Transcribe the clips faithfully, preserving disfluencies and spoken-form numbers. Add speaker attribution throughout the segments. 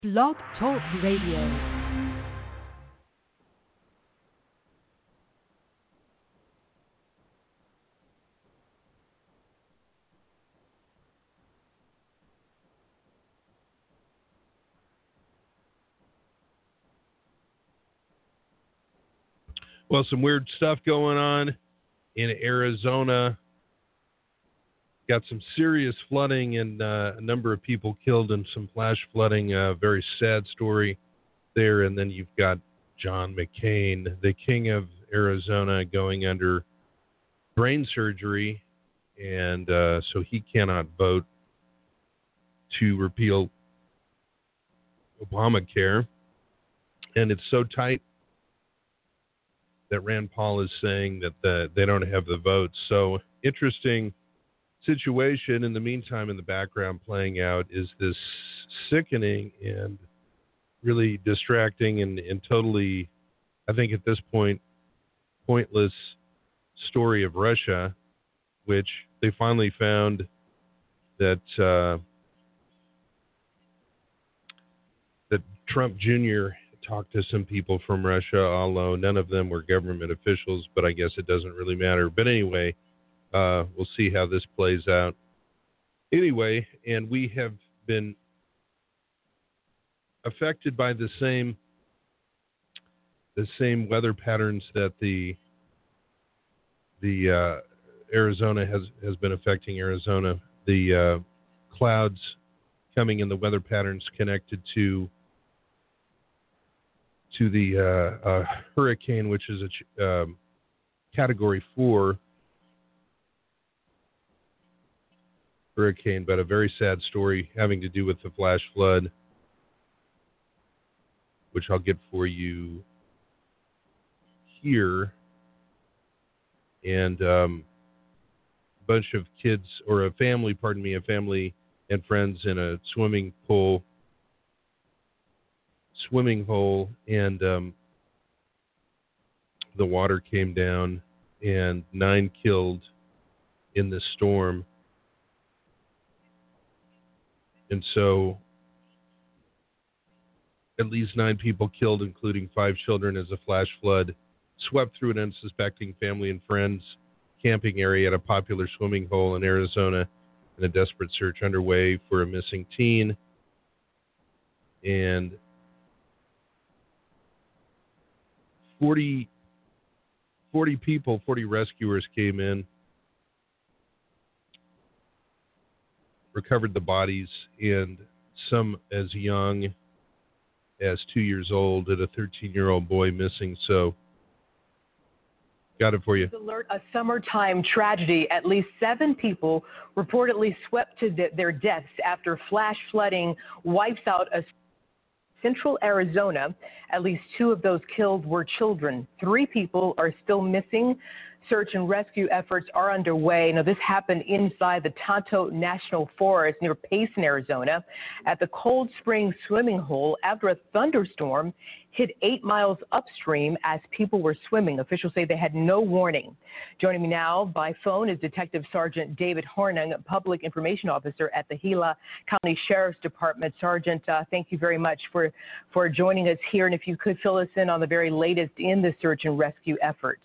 Speaker 1: Blog Talk Radio.
Speaker 2: Well, some weird stuff going on in Arizona. Got some serious flooding and uh, a number of people killed in some flash flooding. A uh, very sad story there. And then you've got John McCain, the king of Arizona, going under brain surgery. And uh, so he cannot vote to repeal Obamacare. And it's so tight that Rand Paul is saying that the, they don't have the votes. So interesting situation. In the meantime, in the background playing out is this sickening and really distracting and, and totally, I think at this point, pointless story of Russia, which they finally found that uh, that Trump Junior talked to some people from Russia, although none of them were government officials, but I guess it doesn't really matter. But anyway, uh, we'll see how this plays out. Anyway, and we have been affected by the same the same weather patterns that the the uh, Arizona has, has been affecting Arizona. The uh, clouds coming in, the weather patterns connected to to the uh, uh, hurricane, which is a um, category four hurricane, but a very sad story having to do with the flash flood, which I'll get for you here. And um, a bunch of kids, or a family, pardon me, a family and friends in a swimming pool, swimming hole, and um, the water came down, and nine killed in this storm. And so at least nine people killed, including five children, as a flash flood swept through an unsuspecting family and friends camping area at a popular swimming hole in Arizona, and a desperate search underway for a missing teen. And forty, forty people, forty rescuers came in, recovered the bodies, and some as young as two years old, and a thirteen-year-old boy missing. So, got it for you.
Speaker 3: Alert: a summertime tragedy. At least seven people reportedly swept to th- their deaths after flash flooding wipes out a central Arizona. At least two of those killed were children. Three people are still missing. Search and rescue efforts are underway. Now, this happened inside the Tonto National Forest near Payson, Arizona, at the Cold Spring swimming hole after a thunderstorm hit eight miles upstream as people were swimming. Officials say they had no warning. Joining me now by phone is Detective Sergeant David Hornung, Public Information Officer at the Gila County Sheriff's Department. Sergeant, uh, thank you very much for, for joining us here. And if you could fill us in on the very latest in the search and rescue efforts.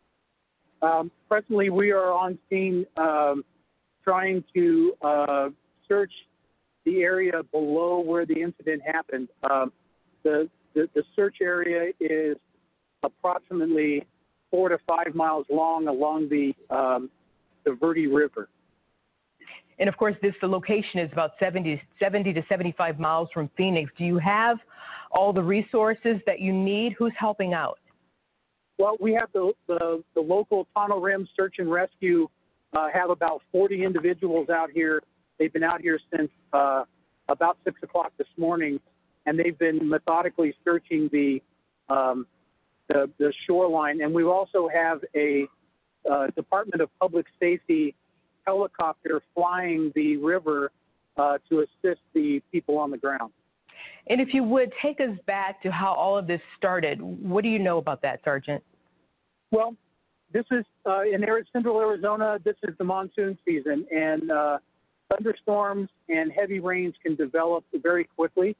Speaker 4: Um, presently, we are on scene um, trying to uh, search the area below where the incident happened. Um, the, the the search area is approximately four to five miles long along the um, the Verde River.
Speaker 3: And of course, this the location is about seventy, seventy to seventy-five miles from Phoenix. Do you have all the resources that you need? Who's helping out?
Speaker 4: Well, we have the, the, the local Tonto Rim Search and Rescue, uh, have about forty individuals out here. They've been out here since uh, about six o'clock this morning, and they've been methodically searching the, um, the, the shoreline. And we also have a uh, Department of Public Safety helicopter flying the river uh, to assist the people on the ground.
Speaker 3: And if you would, take us back to how all of this started. What do you know about that, Sergeant?
Speaker 4: Well, this is uh, in central Arizona, this is the monsoon season, and uh, thunderstorms and heavy rains can develop very quickly.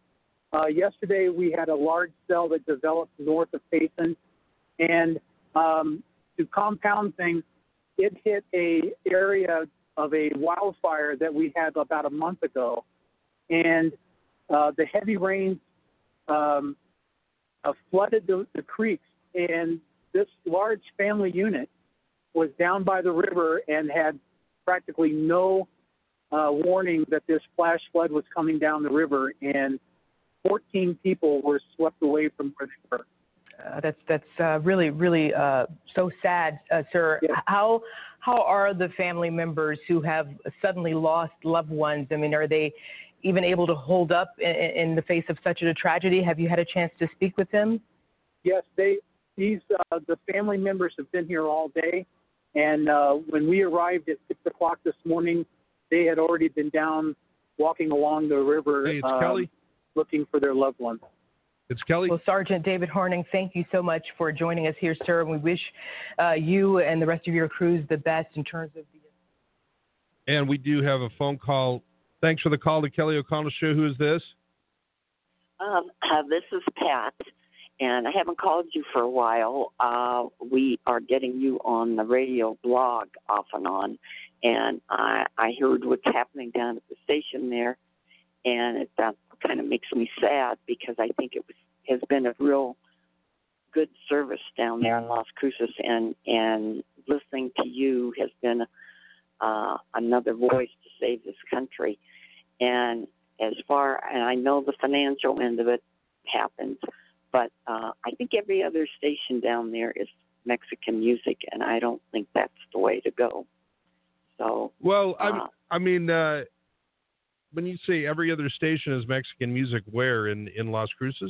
Speaker 4: Uh, yesterday, we had a large cell that developed north of Payson, and um, to compound things, it hit a area of a wildfire that we had about a month ago, and uh, the heavy rains um, uh, flooded the, the creeks, and this large family unit was down by the river and had practically no uh, warning that this flash flood was coming down the river, and fourteen people were swept away from where they were.
Speaker 3: Uh, that's that's uh, really really uh, so sad, uh, sir.
Speaker 4: Yes.
Speaker 3: How how are the family members who have suddenly lost loved ones? I mean, are they even able to hold up in, in the face of such a tragedy? Have you had a chance to speak with them?
Speaker 4: Yes, they these uh, the family members have been here all day, and uh, when we arrived at six o'clock this morning, they had already been down walking along the river,
Speaker 2: Hey, it's
Speaker 4: um,
Speaker 2: Kelly.
Speaker 4: looking for their loved ones.
Speaker 2: It's Kelly.
Speaker 3: Well, Sergeant David Horning, thank you so much for joining us here, sir. We wish uh, you and the rest of your crews the best in terms of the...
Speaker 2: And we do have a phone call. Thanks for the call to Kelly O'Connell Show. Who is this?
Speaker 5: Um, uh, this is Pat, and I haven't called you for a while. Uh, we are getting you on the radio blog off and on, and I, I heard what's happening down at the station there, and it that kind of makes me sad because I think it was, has been a real good service down there in Las Cruces, and, and listening to you has been uh, another voice to save this country. And as far, and I know the financial end of it happens, but uh, I think every other station down there is Mexican music, and I don't think that's the way to go. So,
Speaker 2: Well, I
Speaker 5: uh,
Speaker 2: I mean, uh, when you say every other station is Mexican music, where in, in Las Cruces?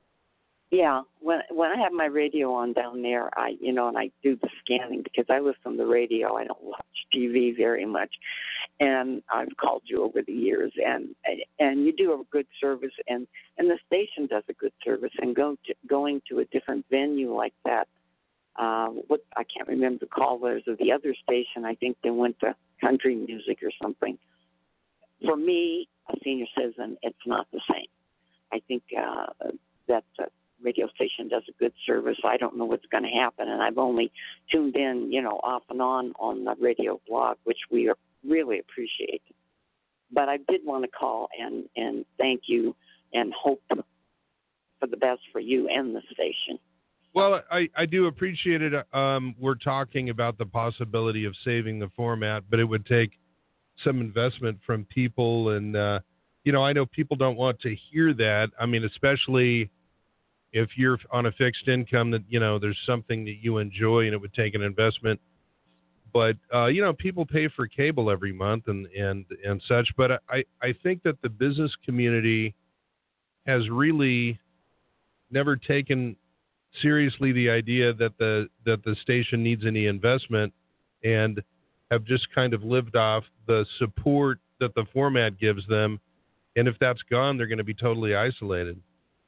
Speaker 5: yeah, when when I have my radio on down there, I you know, and I do the scanning because I listen to the radio. I don't watch T V very much, and I've called you over the years, and and you do a good service, and, and the station does a good service, and go to, going to a different venue like that. Uh, what I can't remember the callers of the other station. I think they went to country music or something. For me, a senior citizen, it's not the same. I think uh, that uh, radio station does a good service. I don't know what's going to happen, and I've only tuned in, you know, off and on on the radio blog, which we are, really appreciate. But I did want to call and, and thank you and hope for the best for you and the station.
Speaker 2: Well, I, I do appreciate it. Um, we're talking about the possibility of saving the format, but it would take some investment from people. And, uh, you know, I know people don't want to hear that. I mean, especially if you're on a fixed income that, you know, there's something that you enjoy and it would take an investment. But, uh, you know, people pay for cable every month and, and, and such. But I, I think that the business community has really never taken seriously the idea that the that the station needs any investment, and have just kind of lived off the support that the format gives them. And if that's gone, they're going to be totally isolated.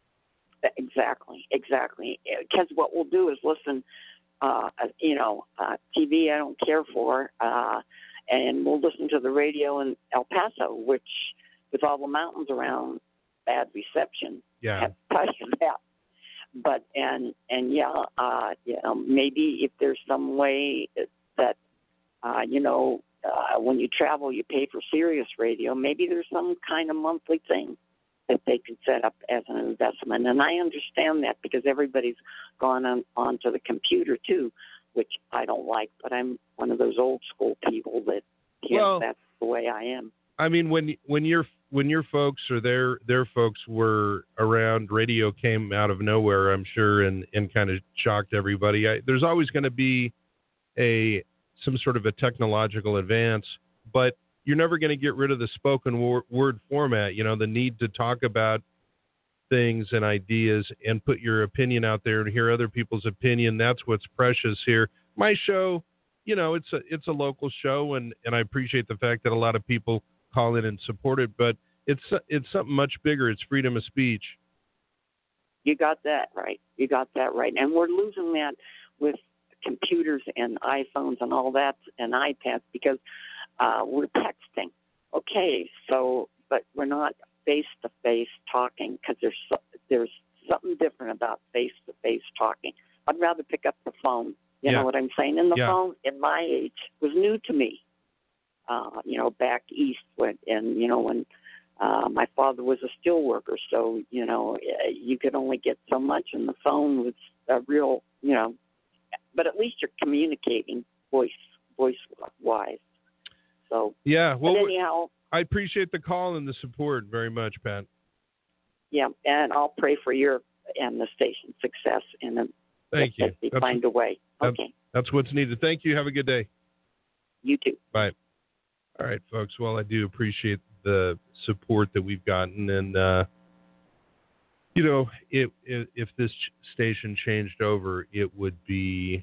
Speaker 5: Exactly, exactly. Because what we'll do is listen, uh, you know, uh, T V I don't care for, uh, and we'll listen to the radio in El Paso, which, with all the mountains around, bad reception.
Speaker 2: Yeah.
Speaker 5: I have to tell you that. But, and, and yeah, uh, you know, maybe if there's some way that, uh, you know, uh, when you travel, you pay for Sirius Radio, maybe there's some kind of monthly thing that they can set up as an investment. And I understand that because everybody's gone on onto the computer too, which I don't like, but I'm one of those old school people that, you
Speaker 2: Well,
Speaker 5: know, that's the way I am.
Speaker 2: I mean, when when your when your folks or their their folks were around, radio came out of nowhere, I'm sure, and, and kind of shocked everybody. I, there's always going to be a some sort of a technological advance, but you're never going to get rid of the spoken wor- word format. You know, the need to talk about things and ideas and put your opinion out there and hear other people's opinion. That's what's precious here. My show, you know, it's a it's a local show, and, and I appreciate the fact that a lot of people call in and support it, but it's it's something much bigger. It's freedom of speech.
Speaker 5: You got that right. You got that right. And we're losing that with computers and iPhones and all that and iPads because uh, we're texting. Okay, so, but we're not face-to-face talking because there's so, there's something different about face-to-face talking. I'd rather pick up the phone. You
Speaker 2: yeah.
Speaker 5: know what I'm saying? And the
Speaker 2: yeah.
Speaker 5: phone, in my age, was new to me. Uh, you know, back east when, and you know when uh, my father was a steel worker, so you know you could only get so much, and the phone was a real, you know. But at least you're communicating voice voice wise. So
Speaker 2: yeah. Well,
Speaker 5: but anyhow,
Speaker 2: I appreciate the call and the support very much, Pat.
Speaker 5: Yeah, and I'll pray for your and the station's success, and then
Speaker 2: thank
Speaker 5: that,
Speaker 2: you.
Speaker 5: That find a way. Okay.
Speaker 2: That's what's needed. Thank you. Have a good day.
Speaker 5: You too.
Speaker 2: Bye. All right, folks. Well, I do appreciate the support that we've gotten, and uh, you know, if, if if this station changed over, it would be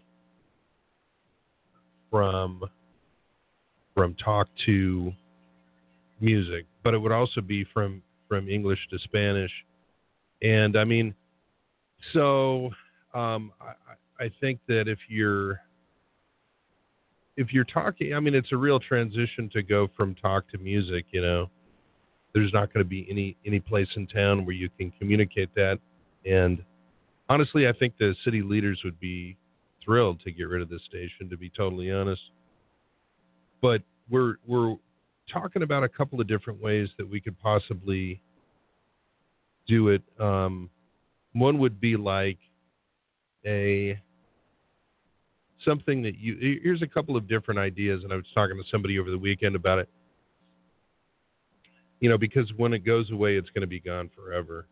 Speaker 2: from from talk to music, but it would also be from from English to Spanish, and I mean, so um, I, I think that if you're if you're talking, I mean, it's a real transition to go from talk to music, you know. There's not going to be any, any place in town where you can communicate that. And honestly, I think the city leaders would be thrilled to get rid of this station, to be totally honest. But we're we're talking about a couple of different ways that we could possibly do it. Um, one would be like a something that you, here's a couple of different ideas, and I was talking to somebody over the weekend about it. You know, because when it goes away, it's going to be gone forever.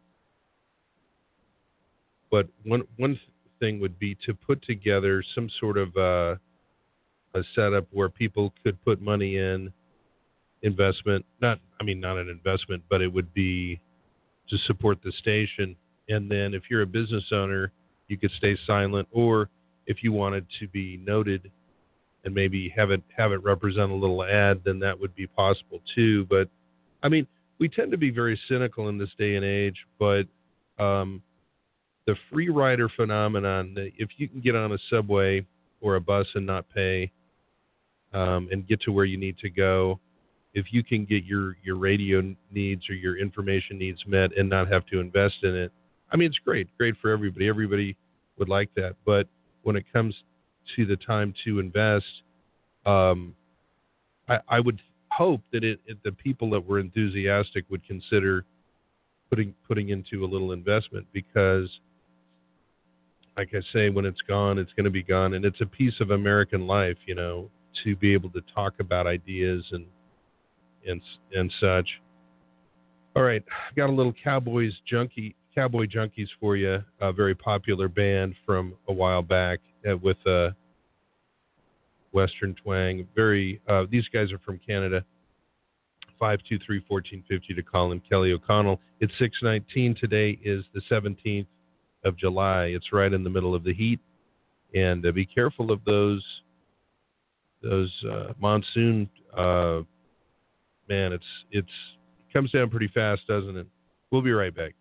Speaker 2: But one one thing would be to put together some sort of uh, a setup where people could put money in, investment, not, I mean, not an investment, but it would be to support the station. And then if you're a business owner, you could stay silent, or if you wanted to be noted and maybe have it have it represent a little ad, then that would be possible too. But I mean, we tend to be very cynical in this day and age, but um, the free rider phenomenon, if you can get on a subway or a bus and not pay um, and get to where you need to go, if you can get your, your radio needs or your information needs met and not have to invest in it, I mean, it's great, great for everybody. Everybody would like that. But when it comes to the time to invest, um, I, I would hope that it, it, the people that were enthusiastic would consider putting putting into a little investment, because, like I say, when it's gone, it's going to be gone, and it's a piece of American life, you know, to be able to talk about ideas and and and such. All right, I've got a little Cowboys junkie, Cowboy Junkies for you, a very popular band from a while back uh, with a uh, Western twang. Very, uh, these guys are from Canada. five two three, one four five zero to call in. Kelly O'Connell. It's six nineteen. Today is the seventeenth of July. It's right in the middle of the heat. And uh, be careful of those, those uh, monsoon, uh, man, it's, it's, it comes down pretty fast, doesn't it? We'll be right back.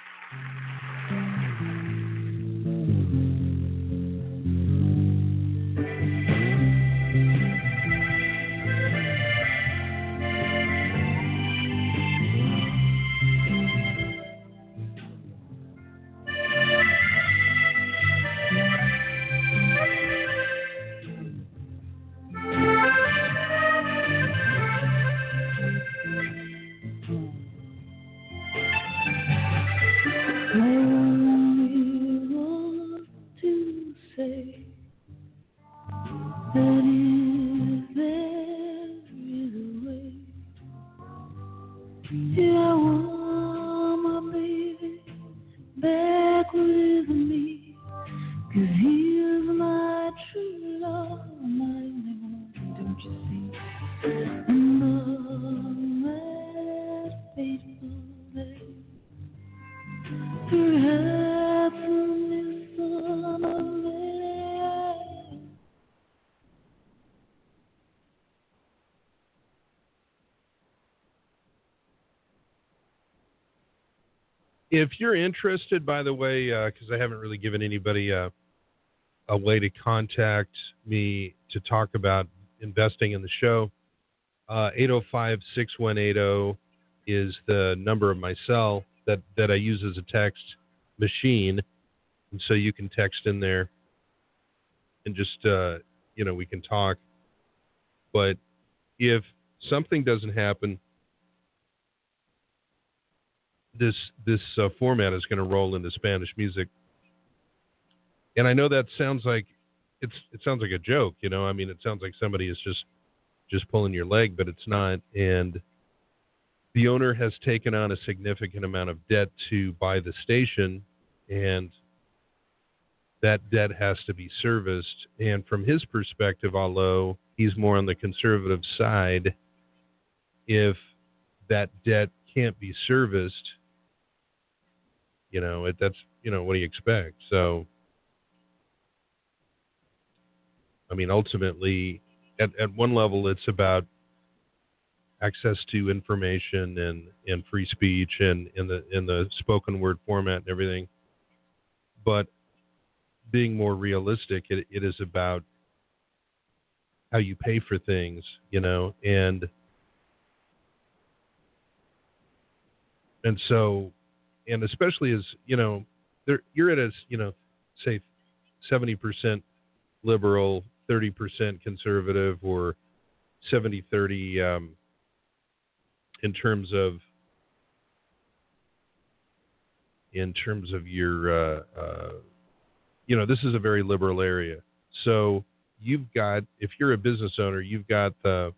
Speaker 2: If you're interested, by the way, because uh, I haven't really given anybody uh, a way to contact me to talk about investing in the show, uh, eight oh five, six one eight oh, is the number of my cell that, that I use as a text machine. And so you can text in there and just, uh, you know, we can talk. But if something doesn't happen, this this uh, format is going to roll into Spanish music. And I know that sounds like it's it sounds like a joke, you know. I mean, it sounds like somebody is just just pulling your leg, but it's not. And the owner has taken on a significant amount of debt to buy the station, and that debt has to be serviced. And from his perspective, although he's more on the conservative side, if that debt can't be serviced, you know, it, that's, you know, what do you expect? So, I mean, ultimately, at, at one level, it's about access to information and, and free speech and in the in the spoken word format and everything. But being more realistic, it, it is about how you pay for things, you know, and and so, and especially as, you know, there, you're at a, you know, say seventy percent liberal, thirty percent conservative, or seventy thirty um, in terms of in terms of your, uh, uh, you know, this is a very liberal area. So you've got, if you're a business owner, you've got the,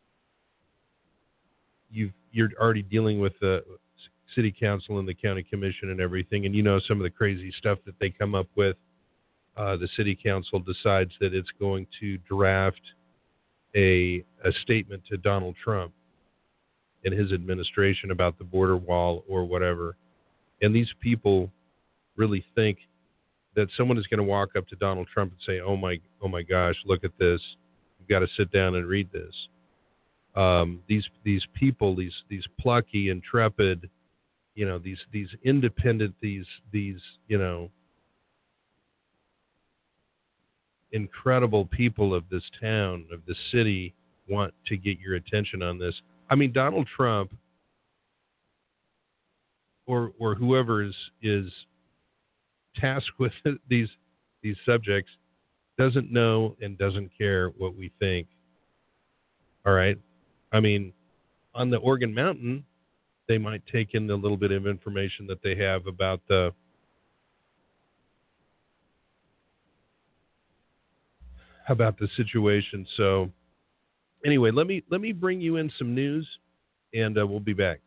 Speaker 2: you've, you're already dealing with the city council and the county commission and everything, and you know some of the crazy stuff that they come up with. Uh, the city council decides that it's going to draft a a statement to Donald Trump and his administration about the border wall or whatever. And these people really think that someone is going to walk up to Donald Trump and say, "Oh my, oh my gosh, look at this! You've got to sit down and read this." Um, these these people, these these plucky, intrepid, you know, these these independent, these these you know, incredible people of this town, of this city, want to get your attention on this. I mean, Donald Trump, or or whoever is is tasked with these these subjects, doesn't know and doesn't care what we think. All right, I mean, on the Organ Mountain, they might take in the little bit of information that they have about the about the situation. So anyway, let me let me bring you in some news, and uh, we'll be back.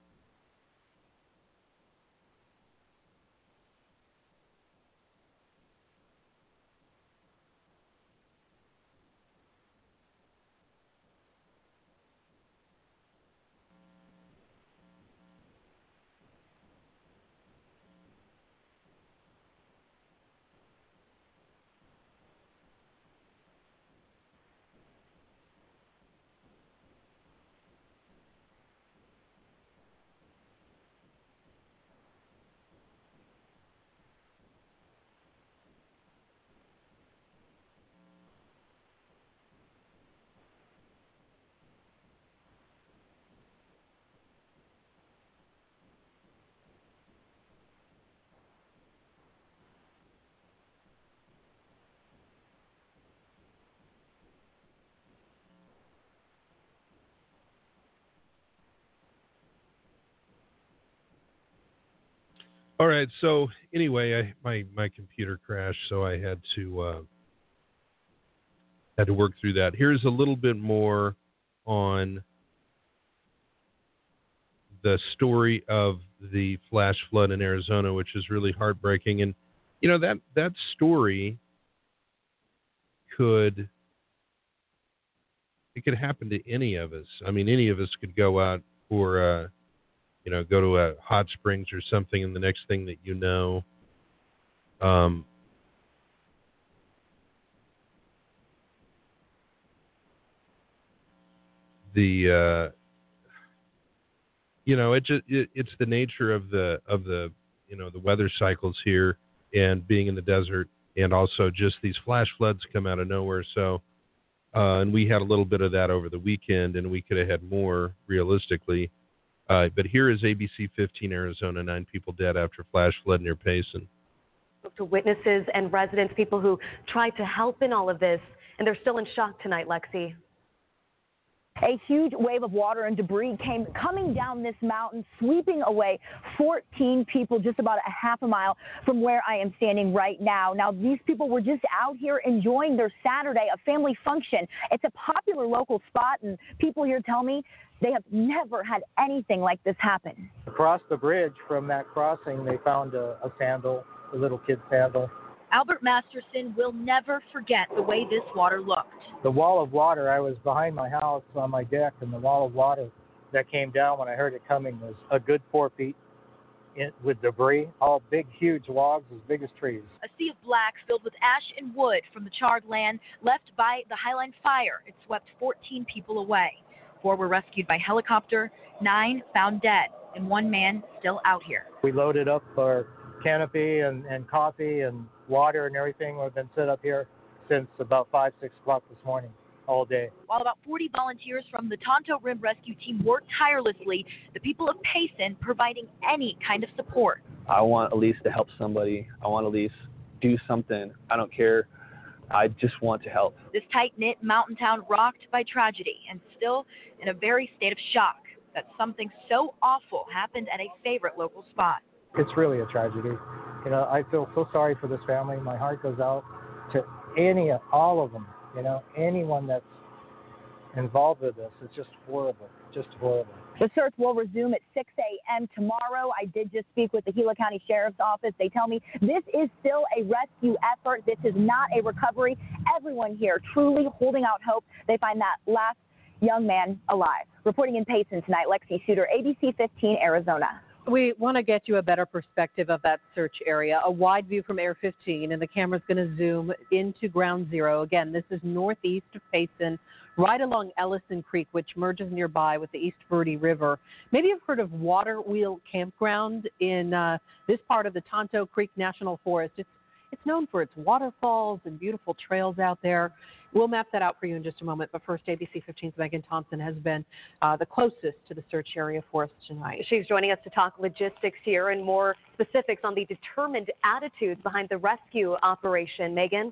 Speaker 2: All right. So anyway, I, my my computer crashed, so I had to uh, had to work through that. Here's a little bit more on the story of the flash flood in Arizona, which is really heartbreaking. And you know, that that story could it could happen to any of us. I mean, any of us could go out for uh, you know, go to a hot springs or something, and the next thing that you know, um, the uh, you know, it just it, it's the nature of the of the you know the weather cycles here, and being in the desert, and also just these flash floods come out of nowhere. So, uh, and we had a little bit of that over the weekend, and we could have had more realistically. Uh, but here is A B C fifteen Arizona, nine people dead after flash flood near Payson.
Speaker 6: Spoke to witnesses and residents, people who tried to help in all of this, and they're still in shock tonight, Lexi.
Speaker 7: A huge wave of water and debris came coming down this mountain, sweeping away fourteen people just about a half a mile from where I am standing right now. Now, these people were just out here enjoying their Saturday, a family function. It's a popular local spot, and people here tell me they have never had anything like this happen.
Speaker 8: Across the bridge from that crossing, they found a, a sandal, a little kid's sandal.
Speaker 9: Albert Masterson will never forget the way this water looked.
Speaker 8: The wall of water, I was behind my house on my deck, and the wall of water that came down when I heard it coming was a good four feet in, with debris, all big, huge logs as big as trees.
Speaker 9: A sea of black filled with ash and wood from the charred land left by the Highline fire. It swept fourteen people away. Four were rescued by helicopter, nine found dead, and one man still out here.
Speaker 8: We loaded up our canopy and, and coffee and water and everything. We've been set up here since about five, six o'clock this morning, all day.
Speaker 9: While about forty volunteers from the Tonto Rim Rescue Team work tirelessly, the people of Payson providing any kind of support.
Speaker 10: I want Elise to help somebody. I want Elise to do something. I don't care. I just want to help.
Speaker 9: This tight-knit mountain town rocked by tragedy and still in a very state of shock that something so awful happened at a favorite local spot.
Speaker 8: It's really a tragedy. You know, I feel so sorry for this family. My heart goes out to any, all of them, you know, anyone that's involved with this. It's just horrible, just horrible.
Speaker 7: The search will resume at six a.m. tomorrow. I did just speak with the Gila County Sheriff's Office. They tell me this is still a rescue effort. This is not a recovery. Everyone here truly holding out hope they find that last young man alive. Reporting in Payson tonight, Lexi Shooter, A B C fifteen, Arizona.
Speaker 3: We want to get you a better perspective of that search area, a wide view from Air fifteen, and the camera's going to zoom into Ground Zero. Again, this is northeast of Payson, right along Ellison Creek, which merges nearby with the East Verde River. Maybe you've heard of Water Wheel Campground in uh, this part of the Tonto Creek National Forest. It's It's known for its waterfalls and beautiful trails out there. We'll map that out for you in just a moment. But first, A B C fifteen's Megan Thompson has been uh, the closest to the search area for us tonight.
Speaker 6: She's joining us to talk logistics here and more specifics on the determined attitudes behind the rescue operation. Megan?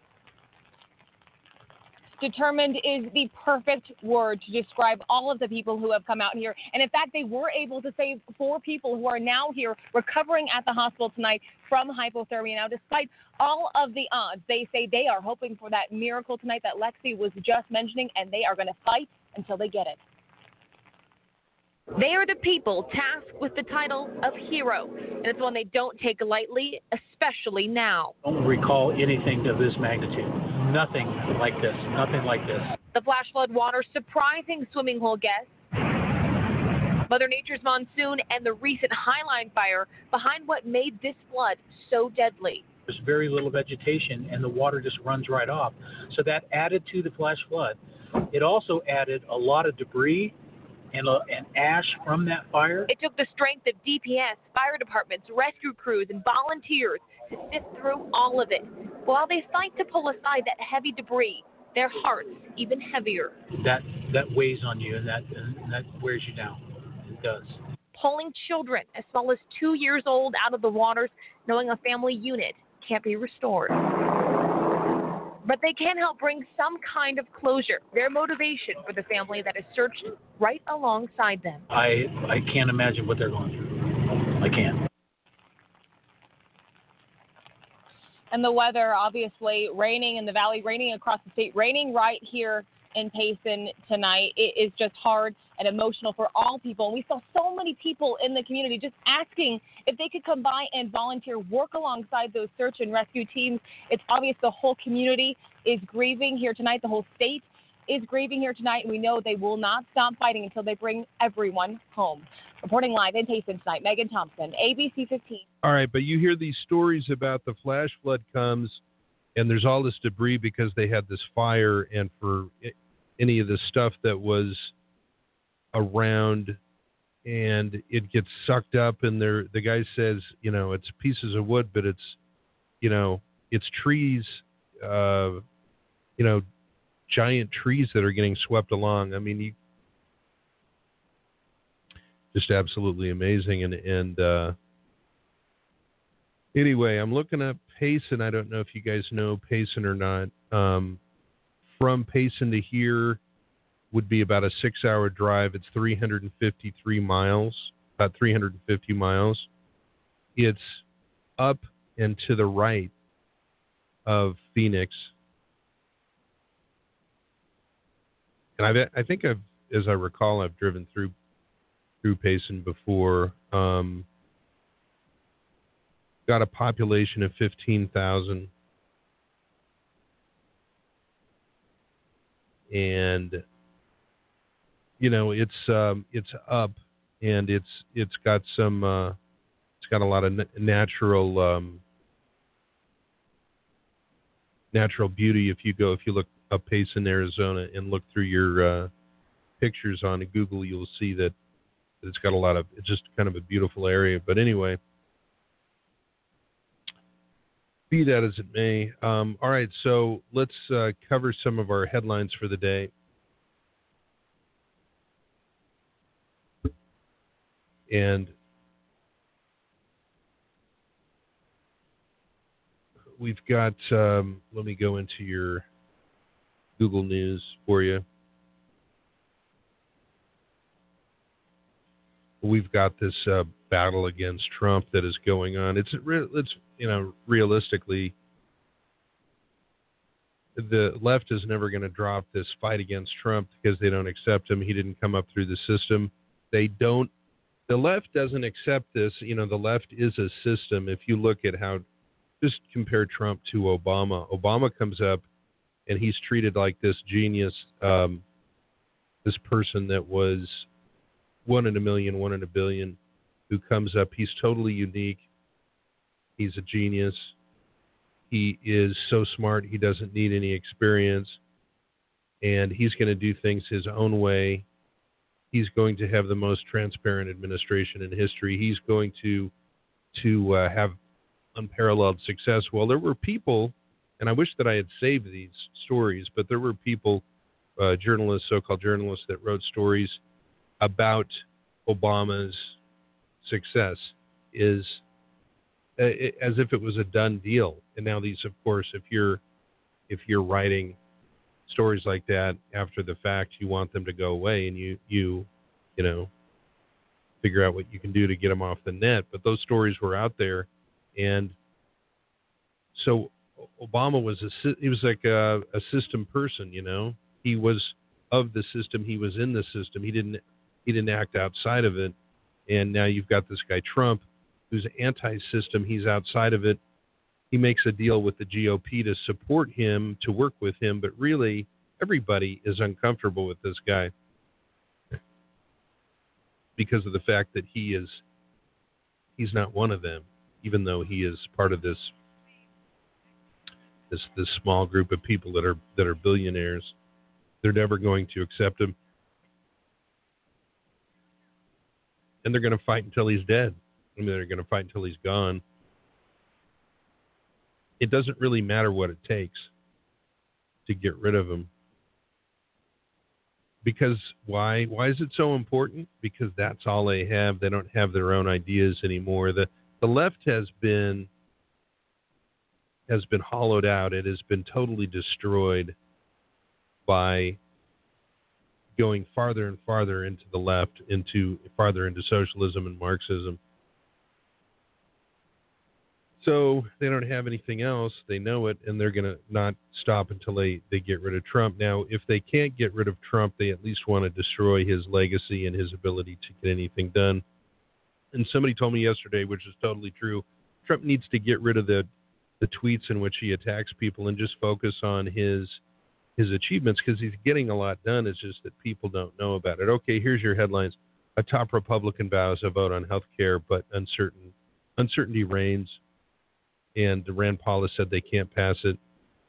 Speaker 11: Determined is the perfect word to describe all of the people who have come out here. And in fact, they were able to save four people who are now here recovering at the hospital tonight from hypothermia. Now, despite all of the odds, they say they are hoping for that miracle tonight that Lexi was just mentioning, and they are going to fight until they get it. They are the people tasked with the title of hero, and it's one they don't take lightly, especially now.
Speaker 12: I don't recall anything of this magnitude. Nothing like this. Nothing like this.
Speaker 11: The flash flood water surprising swimming hole guests, Mother Nature's monsoon, and the recent Highline fire behind what made this flood so deadly.
Speaker 12: There's very little vegetation, and the water just runs right off. So that added to the flash flood. It also added a lot of debris and, uh, and ash from that fire.
Speaker 11: It took the strength of D P S, fire departments, rescue crews, and volunteers to sift through all of it. While they fight to pull aside that heavy debris, their hearts even heavier.
Speaker 12: That that weighs on you, and that and that wears you down. It does.
Speaker 11: Pulling children as small as two years old out of the waters, knowing a family unit can't be restored. But they can help bring some kind of closure, their motivation for the family that is searched right alongside them.
Speaker 12: I I can't imagine what they're going through. I can't.
Speaker 11: And the weather, obviously, raining in the valley, raining across the state, raining right here in Payson tonight. It is just hard and emotional for all people. And we saw so many people in the community just asking if they could come by and volunteer, work alongside those search and rescue teams. It's obvious the whole community is grieving here tonight. The whole state is grieving here tonight. And we know they will not stop fighting until they bring everyone home. Reporting live in Payson tonight, Megan Thompson, A B C fifteen.
Speaker 2: All right, but you hear these stories about the flash flood comes and there's all this debris because they had this fire, and for any of the stuff that was around, and it gets sucked up, and there the guy says, you know, it's pieces of wood, but it's, you know, it's trees, uh, you know, giant trees that are getting swept along. I mean, you just absolutely amazing. And, and uh, anyway, I'm looking up Payson. I don't know if you guys know Payson or not. Um, from Payson to here would be about a six-hour drive. It's three hundred fifty-three miles, about three hundred fifty miles. It's up and to the right of Phoenix. And I've, I think I've, as I recall, I've driven through through Payson before. Um, got a population of fifteen thousand. And you know, it's um, it's up, and it's it's got some uh, it's got a lot of n- natural um, natural beauty. If you go, if you look up Payson, Arizona, and look through your uh, pictures on Google, you'll see that, that it's got a lot of. It's just kind of a beautiful area. But anyway, be that as it may. Um, all right, so let's uh, cover some of our headlines for the day. And we've got, um, let me go into your Google News for you. We've got this uh, battle against Trump that is going on. It's, it's, you know, realistically, the left is never going to drop this fight against Trump because they don't accept him. He didn't come up through the system. They don't. The left doesn't accept this. You know, the left is a system. If you look at how, just compare Trump to Obama. Obama comes up and he's treated like this genius, um, this person that was one in a million, one in a billion, who comes up. He's totally unique. He's a genius. He is so smart, he doesn't need any experience. And he's going to do things his own way. He's going to have the most transparent administration in history. He's going to to uh, have unparalleled success. Well, there were people, and I wish that I had saved these stories, but there were people, uh, journalists, so-called journalists, that wrote stories about Obama's success is uh, as if it was a done deal. And now these, of course, if you're if you're writing stories like that after the fact, you want them to go away, and you you you know figure out what you can do to get them off the net. But those stories were out there, and so Obama was a he was like a, a system person. You know, he was of the system. He was in the system. He didn't he didn't act outside of it. And now you've got this guy Trump, who's anti-system. He's outside of it. He makes a deal with the G O P to support him, to work with him, but really everybody is uncomfortable with this guy because of the fact that he is he's not one of them, even though he is part of this this this small group of people that are that are billionaires. They're never going to accept him, and they're going to fight until he's dead. I mean, they're going to fight until he's gone. It doesn't really matter what it takes to get rid of him. Because why? Why is it so important? Because that's all they have. They don't have their own ideas anymore. The the left has been has been hollowed out. It has been totally destroyed by going farther and farther into the left, into farther into socialism and Marxism. So they don't have anything else. They know it, and they're going to not stop until they, they get rid of Trump. Now, if they can't get rid of Trump, they at least want to destroy his legacy and his ability to get anything done. And somebody told me yesterday, which is totally true, Trump needs to get rid of the the tweets in which he attacks people and just focus on his his achievements, because he's getting a lot done. It's just that people don't know about it. Okay, here's your headlines. A top Republican vows a vote on health care, but uncertain uncertainty reigns. And Rand Paul has said they can't pass it.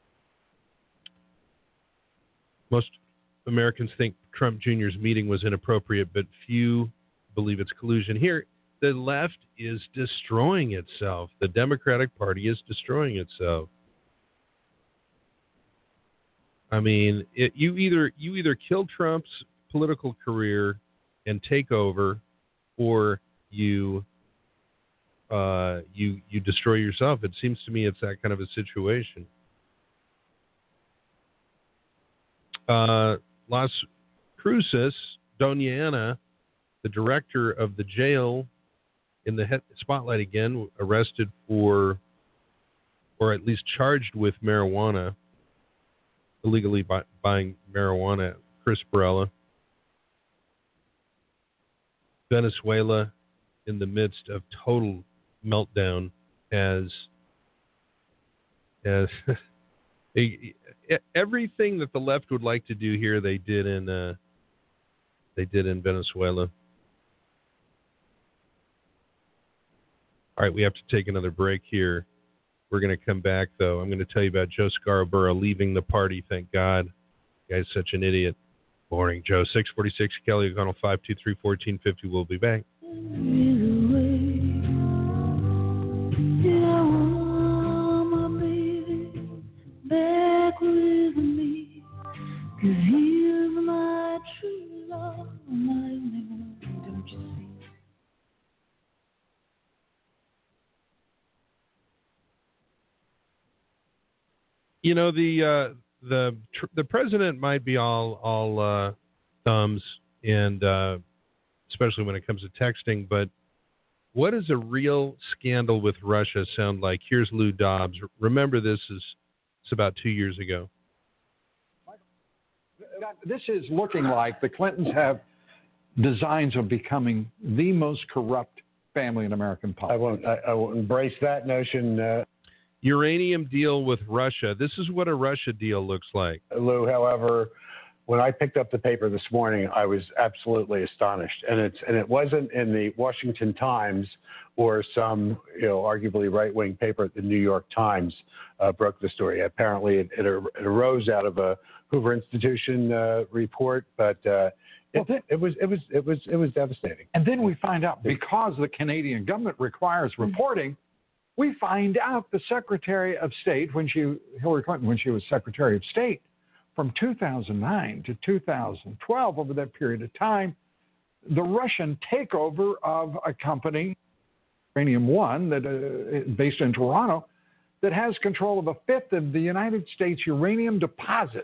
Speaker 2: Most Americans think Trump Junior's meeting was inappropriate, but few believe it's collusion. Here, the left is destroying itself. The Democratic Party is destroying itself. I mean, it, you either you either kill Trump's political career and take over, or you uh, you you destroy yourself. It seems to me it's that kind of a situation. Uh, Las Cruces, Doña Ana, the director of the jail in the head spotlight again, arrested for, or at least charged with marijuana, illegally buy, buying marijuana. Chris Barella. Venezuela, in the midst of total meltdown, as as everything that the left would like to do here, they did in uh, they did in Venezuela. All right, we have to take another break here. We're going to come back, though. I'm going to tell you about Joe Scarborough leaving the party, thank God. The guy's such an idiot. Morning, Joe. six forty-six, Kelly O'Connell, five two three, one four five zero. We'll be back. Back with me, 'cause here's my true love, my name, don't you see? You know, the uh, the tr- the president might be all all uh, thumbs, and uh, especially when it comes to texting, but what does a real scandal with Russia sound like? Here's Lou Dobbs. Remember, this is it's about two years ago.
Speaker 13: This is looking like the Clintons have designs of becoming the most corrupt family in American politics.
Speaker 14: I won't. I, I won't embrace that notion. Uh,
Speaker 2: Uranium deal with Russia. This is what a Russia deal looks like.
Speaker 14: Lou, however, when I picked up the paper this morning, I was absolutely astonished, and it's and it wasn't in the Washington Times or some, you know, arguably right-wing paper. The New York Times uh, broke the story. Apparently, it, it, it arose out of a Hoover Institution uh, report, but uh, it, well, it was it was it was it was devastating.
Speaker 13: And then we find out because the Canadian government requires reporting. We find out the Secretary of State, when she, Hillary Clinton, when she was Secretary of State, from two thousand nine to two thousand twelve, over that period of time, the Russian takeover of a company, Uranium One, that uh, based in Toronto, that has control of a fifth of the United States uranium deposits.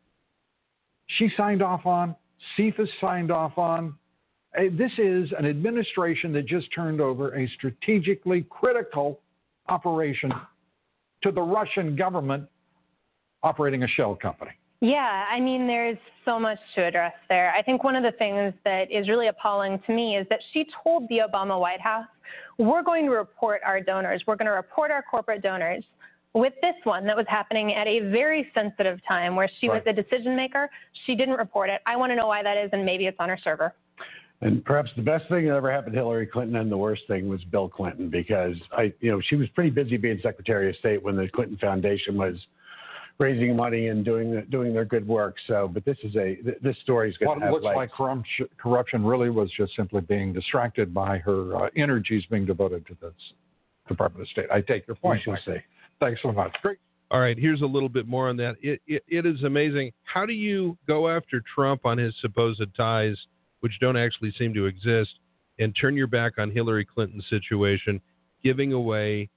Speaker 13: She signed off on, C F I U S signed off on. Uh, this is an administration that just turned over a strategically critical operation to the Russian government operating a shell company.
Speaker 15: Yeah, I mean, there's so much to address there. I think one of the things that is really appalling to me is that she told the Obama White House, we're going to report our donors. We're going to report our corporate donors. With this one that was happening at a very sensitive time where she right. was a decision maker, she didn't report it. I want to know why that is, and maybe it's on her server.
Speaker 14: And perhaps the best thing that ever happened to Hillary Clinton and the worst thing was Bill Clinton, because I, you know, she was pretty busy being Secretary of State when the Clinton Foundation was raising money and doing doing their good work. So, but this is a this story is going to have
Speaker 13: legs. What looks like corruption, corruption really was just simply being distracted by her uh, energies being devoted to the Department of State. I take your point.
Speaker 14: We shall see.
Speaker 13: Thanks so much. Great.
Speaker 2: All right, here's a little bit more on that. It, it it is amazing. How do you go after Trump on his supposed ties, which don't actually seem to exist, and turn your back on Hillary Clinton's situation, giving away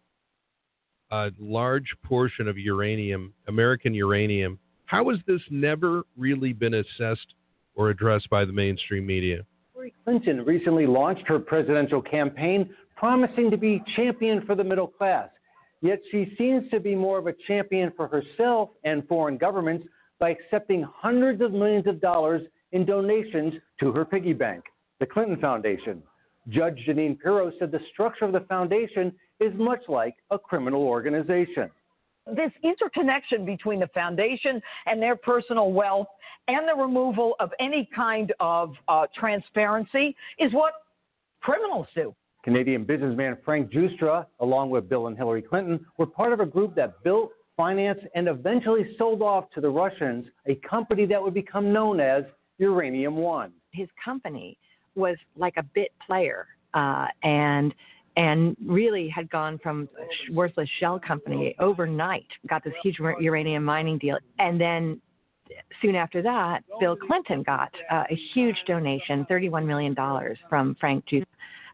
Speaker 2: a large portion of uranium, American uranium? How has this never really been assessed or addressed by the mainstream media?
Speaker 16: Hillary Clinton recently launched her presidential campaign promising to be champion for the middle class. Yet she seems to be more of a champion for herself and foreign governments by accepting hundreds of millions of dollars in donations to her piggy bank, the Clinton Foundation. Judge Jeanine Pirro said the structure of the foundation is much like a criminal organization.
Speaker 17: This interconnection between the foundation and their personal wealth and the removal of any kind of uh, transparency is what criminals do.
Speaker 16: Canadian businessman Frank Giustra, along with Bill and Hillary Clinton, were part of a group that built, financed, and eventually sold off to the Russians a company that would become known as Uranium One.
Speaker 18: His company was like a bit player uh, and and really had gone from a worthless shell company overnight, got this huge uranium mining deal. And then soon after that, Bill Clinton got uh, a huge donation, thirty-one million dollars from Frank Giustra.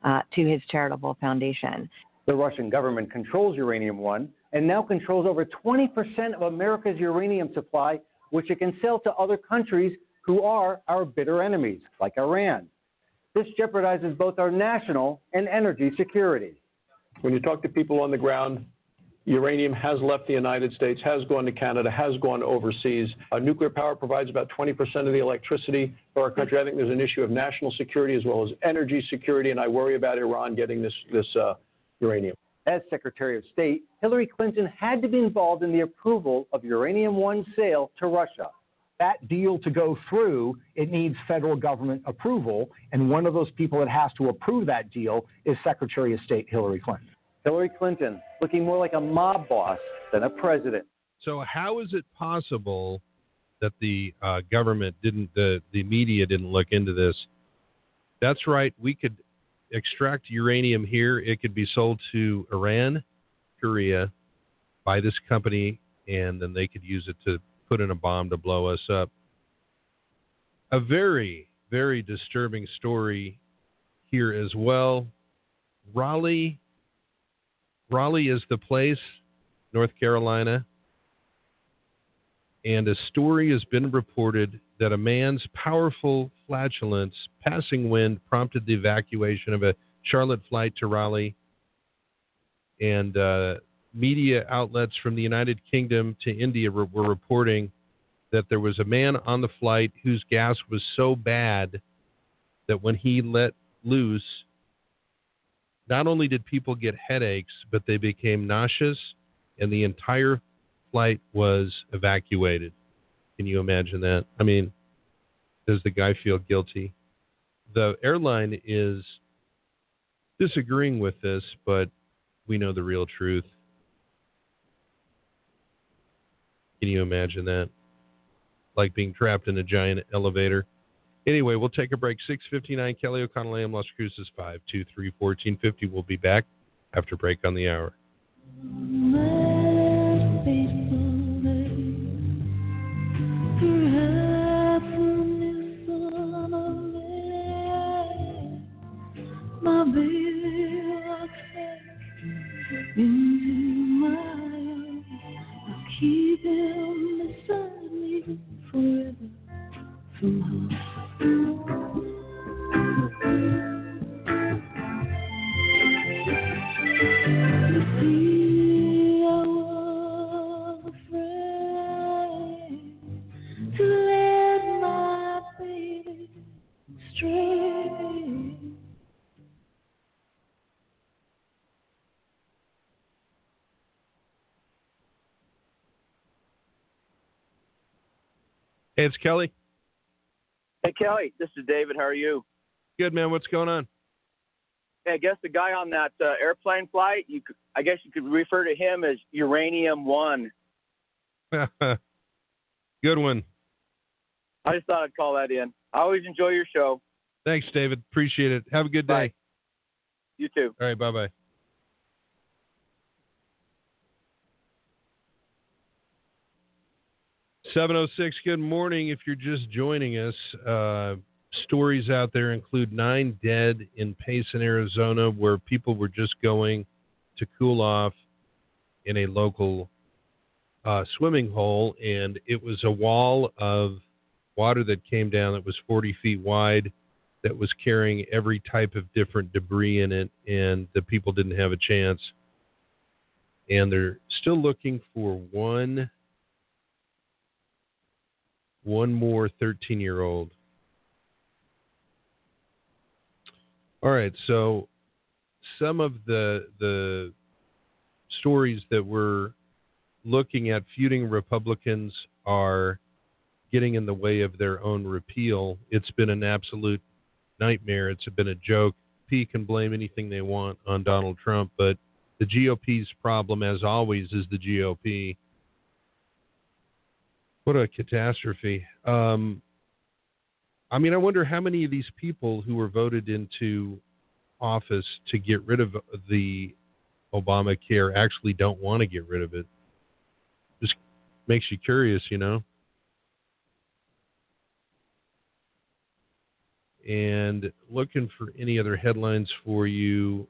Speaker 18: uh, to his charitable foundation.
Speaker 16: The Russian government controls Uranium One and now controls over twenty percent of America's uranium supply, which it can sell to other countries who are our bitter enemies, like Iran. This jeopardizes both our national and energy security.
Speaker 19: When you talk to people on the ground, uranium has left the United States, has gone to Canada, has gone overseas. Uh, nuclear power provides about twenty percent of the electricity for our country. I think there's an issue of national security as well as energy security, and I worry about Iran getting this, this uh, uranium.
Speaker 16: As Secretary of State, Hillary Clinton had to be involved in the approval of Uranium One's sale to Russia.
Speaker 20: That deal to go through, it needs federal government approval, and one of those people that has to approve that deal is Secretary of State Hillary Clinton.
Speaker 16: Hillary Clinton looking more like a mob boss than a president.
Speaker 2: So how is it possible that the uh, government didn't, the, the media didn't look into this? That's right. We could extract uranium here. It could be sold to Iran, Korea, by this company, and then they could use it to put in a bomb to blow us up. A very, very disturbing story here as well. Raleigh, Raleigh is the place, North Carolina, and a story has been reported that a man's powerful flatulence, passing wind, prompted the evacuation of a Charlotte flight to Raleigh. And uh, media outlets from the United Kingdom to India were, were reporting that there was a man on the flight whose gas was so bad that when he let loose, not only did people get headaches, but they became nauseous, and the entire flight was evacuated. Can you imagine that? I mean, does the guy feel guilty? The airline is disagreeing with this, but we know the real truth. Can you imagine that? Like being trapped in a giant elevator. Anyway, we'll take a break. six fifty-nine, Kelly O'Connell, A M Las Cruces, five two three, one four five zero. We'll be back after break on the hour.
Speaker 21: My baby, I take into my arms. I'll keep him beside me forever somehow. You see, I was afraid to let my baby stray.
Speaker 2: Hey, it's Kelly.
Speaker 22: Hey, Kelly, this is David. How are you?
Speaker 2: Good, man. What's going on?
Speaker 22: Hey, I guess the guy on that uh, airplane flight, you could, I guess you could refer to him as Uranium One.
Speaker 2: Good one.
Speaker 22: I just thought I'd call that in. I always enjoy your show.
Speaker 2: Thanks, David. Appreciate it. Have a good day.
Speaker 22: Bye. You too.
Speaker 2: All right, bye-bye. seven oh six, good morning. If you're just joining us, uh, stories out there include nine dead in Payson, Arizona, where people were just going to cool off in a local uh, swimming hole, and it was a wall of water that came down that was forty feet wide that was carrying every type of different debris in it, and the people didn't have a chance. And they're still looking for one One more thirteen-year-old. All right, so some of the the stories that we're looking at feuding Republicans are getting in the way of their own repeal. It's been an absolute nightmare. It's been a joke. P can blame anything they want on Donald Trump, but the G O P's problem, as always, is the G O P. What a catastrophe. Um, I mean, I wonder how many of these people who were voted into office to get rid of the Obamacare actually don't want to get rid of it. Just makes you curious, you know. and looking for any other headlines for you.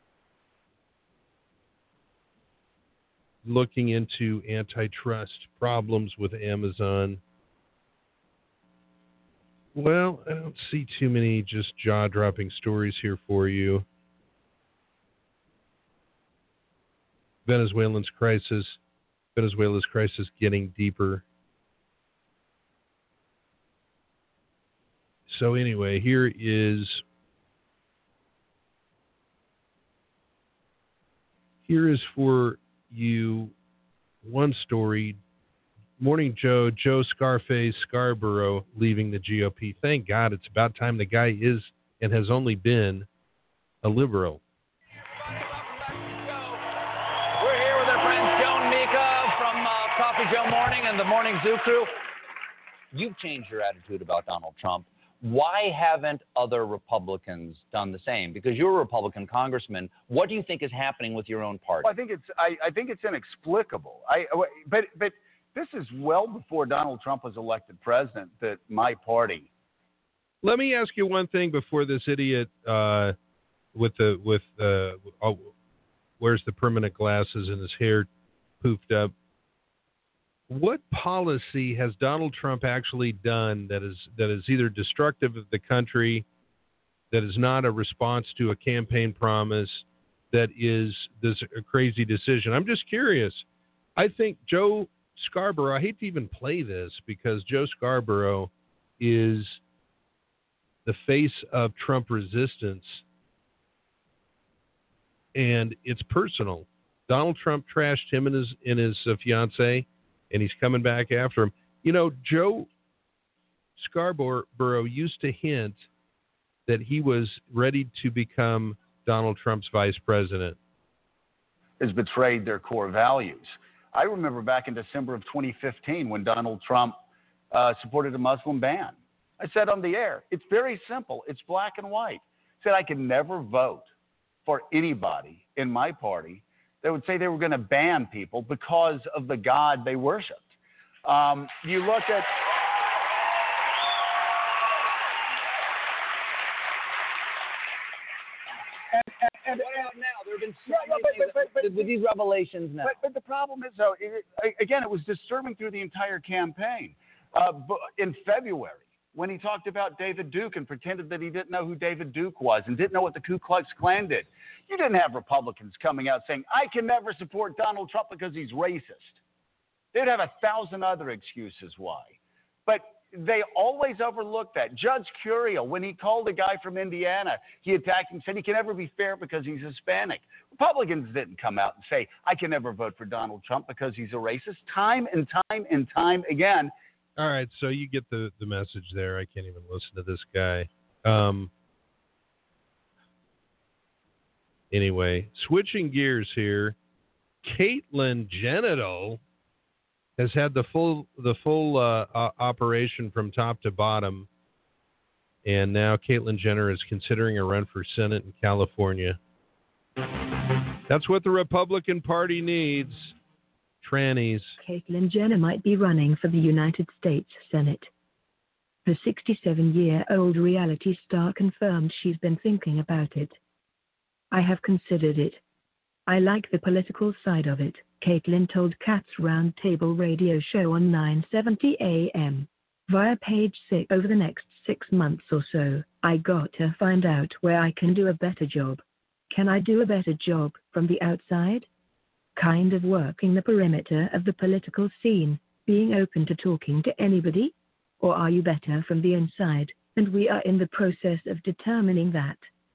Speaker 2: Looking into antitrust problems with Amazon. Well, I don't see too many just jaw-dropping stories here for you. Venezuela's crisis, Venezuela's crisis getting deeper. So anyway, here is here is for you one story. Morning Joe, Joe Scarface Scarborough leaving the G O P. Thank God, it's about time. The guy is and has only been a liberal.
Speaker 1: We're here with our friend Joan Mika from uh, Coffee Joe Morning and the Morning Zoo Crew. You've changed your attitude about Donald Trump. Why haven't other Republicans done the same? Because you're a Republican congressman. What do you think is happening with your own party?
Speaker 4: Well, I think it's I, I think it's inexplicable. I but but this is well before Donald Trump was elected president that my party.
Speaker 2: Let me ask you one thing before this idiot uh, with the with uh, oh, wears the permanent glasses and his hair poofed up. What policy has Donald Trump actually done that is that is either destructive of the country, that is not a response to a campaign promise, that is this a crazy decision? I'm just curious. I think Joe Scarborough, I hate to even play this because Joe Scarborough is the face of Trump resistance, and it's personal. Donald Trump trashed him and his and his uh, fiancée, and he's coming back after him. You know, Joe Scarborough used to hint that he was ready to become Donald Trump's vice president.
Speaker 4: Has betrayed their core values. I remember back in December of twenty fifteen when Donald Trump uh, supported a Muslim ban. I said on the air, it's very simple. It's black and white. I said I could never vote for anybody in my party that would say they were going to ban people because of the God they worshiped. Um, you look at... And, and, and,
Speaker 1: what about now? There have been so
Speaker 4: yeah,
Speaker 1: many
Speaker 4: but,
Speaker 1: things
Speaker 4: but, but,
Speaker 1: that, with these revelations now.
Speaker 4: But, but the problem is, though, it, again, it was disturbing through the entire campaign. Uh, but in February, when he talked about David Duke and pretended that he didn't know who David Duke was and didn't know what the Ku Klux Klan did, you didn't have Republicans coming out saying, I can never support Donald Trump because he's racist. They'd have a thousand other excuses why. But they always overlook that. Judge Curiel, when he called a guy from Indiana, he attacked him, said he can never be fair because he's Hispanic. Republicans didn't come out and say, I can never vote for Donald Trump because he's a racist. Time and time and time again.
Speaker 2: All right, so you get the, the message there. I can't even listen to this guy. Um, anyway, switching gears here, Caitlyn Jenner has had the full the full uh, uh, operation from top to bottom, and now Caitlyn Jenner is considering a run for Senate in California. That's what the Republican Party needs. Trannies.
Speaker 23: Caitlyn Jenner might be running for the United States Senate. The sixty-seven-year-old reality star confirmed she's been thinking about it. I have considered it. I like the political side of it, Caitlyn told Kat's Roundtable radio show on nine seventy A M. Via Page Six. Over the next six months or so, I got to find out where I can do a better job. Can I do a better job from the outside? Kind of working the perimeter of the political scene, being open to talking to anybody? Or are you better from the inside? And we are in the process of determining that.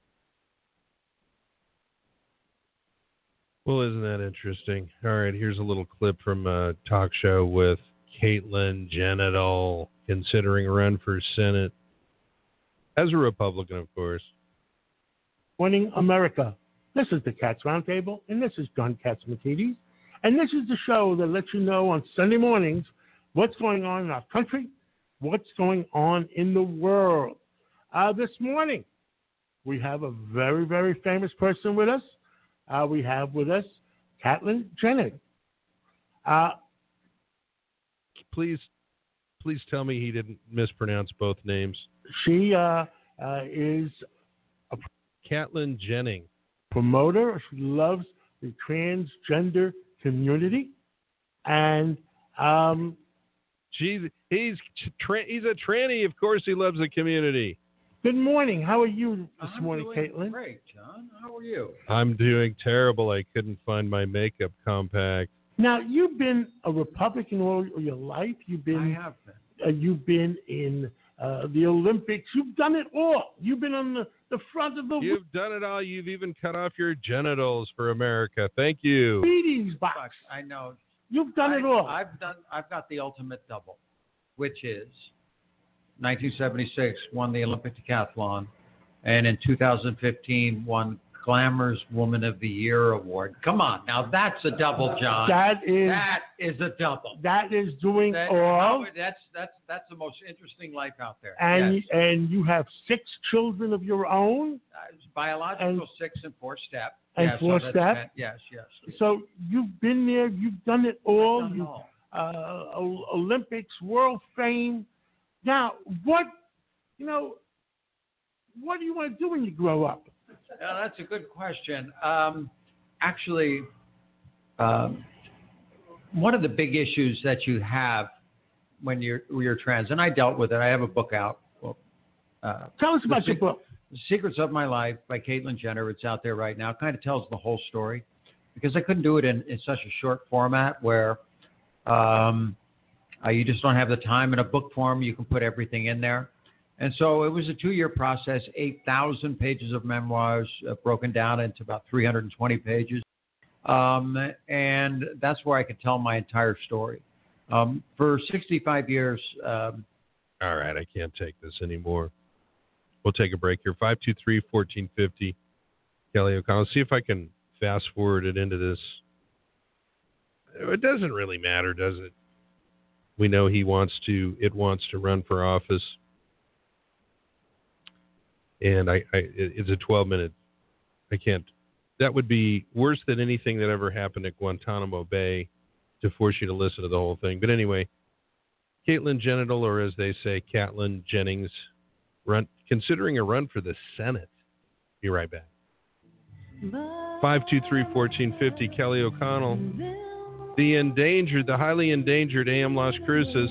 Speaker 2: Well, isn't that interesting? All right, here's a little clip from a talk show with Caitlyn Jenner considering a run for Senate. As a Republican, of course.
Speaker 24: Morning America. This is the Cats Roundtable, and this is John Catsimatidis. And this is the show that lets you know on Sunday mornings what's going on in our country, what's going on in the world. Uh, this morning, we have a very, very famous person with us. Uh, we have with us Caitlyn Jenner. Uh,
Speaker 2: please, please tell me he didn't mispronounce both names.
Speaker 24: She uh, uh, is a
Speaker 2: Caitlin Jennings.
Speaker 24: promoter. She loves the transgender community, and um,
Speaker 2: She's he's tra- he's a tranny. Of course, he loves the community.
Speaker 24: good morning. How are you this
Speaker 5: I'm
Speaker 24: morning,
Speaker 5: doing
Speaker 24: Caitlin?
Speaker 5: Great, John. How are you?
Speaker 2: I'm doing terrible. I couldn't find my makeup compact.
Speaker 24: Now, you've been a Republican all your life. You've been.
Speaker 5: I have been.
Speaker 24: Uh, you've been in uh, the Olympics. You've done it all. You've been on the, the front of the
Speaker 2: You've done it all. You've even cut off your genitals for America. Thank you.
Speaker 24: Wheaties box.
Speaker 5: I know.
Speaker 24: You've done
Speaker 5: I,
Speaker 24: it all.
Speaker 5: I've done. I've got the ultimate double, which is nineteen seventy-six won the Olympic decathlon, and in two thousand fifteen won Glamour's Woman of the Year award. Come on, now that's a double, John.
Speaker 24: That is
Speaker 5: that is a double.
Speaker 24: That is doing
Speaker 5: That-
Speaker 24: all.
Speaker 5: That's that's that's the most interesting life out there.
Speaker 24: And
Speaker 5: yes.
Speaker 24: and you have six children of your own.
Speaker 5: Uh, biological
Speaker 24: and-
Speaker 5: six and four step.
Speaker 24: and
Speaker 5: yeah,
Speaker 24: four
Speaker 5: so that's
Speaker 24: step?
Speaker 5: fan- Yes, yes.
Speaker 24: So you've been there. You've done it all.
Speaker 5: I've done it
Speaker 24: You,
Speaker 5: all.
Speaker 24: uh, O- Olympics, world fame. Now, what you know? What do you want to do when you grow up?
Speaker 5: Uh, that's a good question. Um, actually, um, one of the big issues that you have when you're when you're trans, and I dealt with it. I have a book out. Well, uh,
Speaker 24: Tell us
Speaker 5: The
Speaker 24: about your
Speaker 5: Sec-
Speaker 24: book.
Speaker 5: The Secrets of My Life by Caitlin Jenner. It's out there right now. It kind of tells the whole story because I couldn't do it in, in such a short format where um, uh, you just don't have the time. In a book form, you can put everything in there. And so it was a two-year process, eight thousand pages of memoirs uh, broken down into about three hundred twenty pages. Um, and that's where I could tell my entire story. Um, for sixty-five years. Um,
Speaker 2: All right, I can't take this anymore. We'll take a break here. five two three, one four five zero. Kelly O'Connell. See if I can fast forward it into this. It doesn't really matter, does it? We know he wants to, it wants to run for office. And I, I it's a twelve minute. I can't. That would be worse than anything that ever happened at Guantanamo Bay to force you to listen to the whole thing. But anyway, Caitlin Genital, or as they say, Caitlin Jennings, run considering a run for the Senate. Be right back. five two three, one four five zero. Kelly O'Connell. The endangered, the highly endangered A M Las Cruces.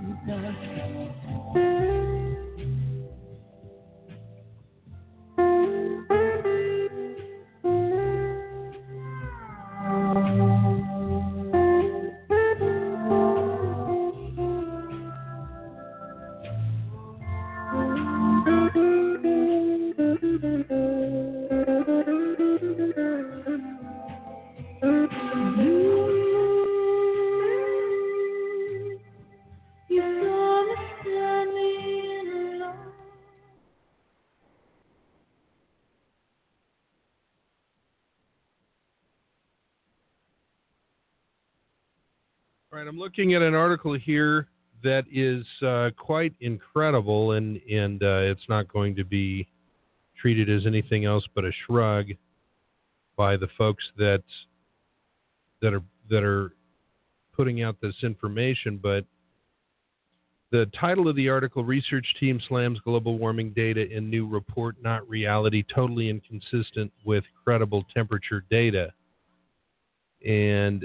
Speaker 2: All right, I'm looking at an article here that is uh, quite incredible, and and uh, it's not going to be treated as anything else but a shrug by the folks that that are that are putting out this information. But the title of the article: Research Team Slams Global Warming Data in New Report, Not Reality, Totally Inconsistent with Credible Temperature Data. And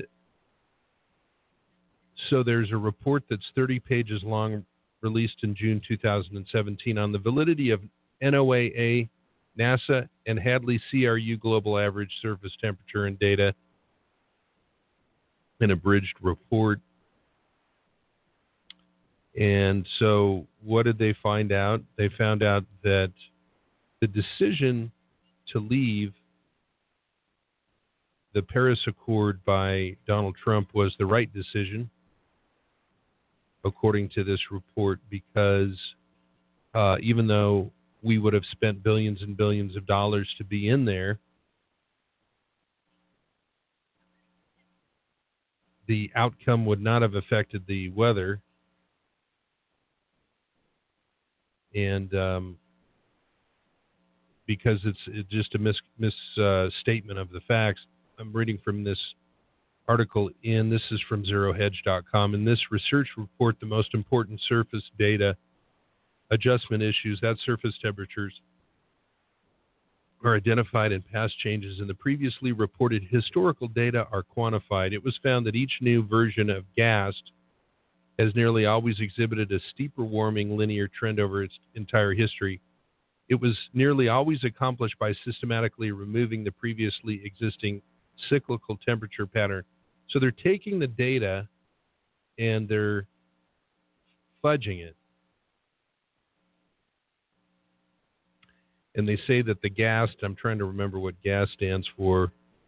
Speaker 2: so there's a report that's thirty pages long, released in June two thousand seventeen, on the validity of N O A A, NASA, and Hadley C R U global average surface temperature and data, an abridged report. And so what did they find out? They found out that the decision to leave the Paris Accord by Donald Trump was the right decision, according to this report, because uh, even though we would have spent billions and billions of dollars to be in there, the outcome would not have affected the weather. And um, because it's, it's just a mis, mis uh, statement of the facts, I'm reading from this article in, this is from zero hedge dot com. In this research report, the most important surface data adjustment issues, that surface temperatures are identified and past changes in the previously reported historical data are quantified. It was found that each new version of GAST has nearly always exhibited a steeper warming linear trend over its entire history. It was nearly always accomplished by systematically removing the previously existing cyclical temperature pattern. So they're taking the data and they're fudging it. And they say that the GAST, I'm trying to remember what GAST stands for,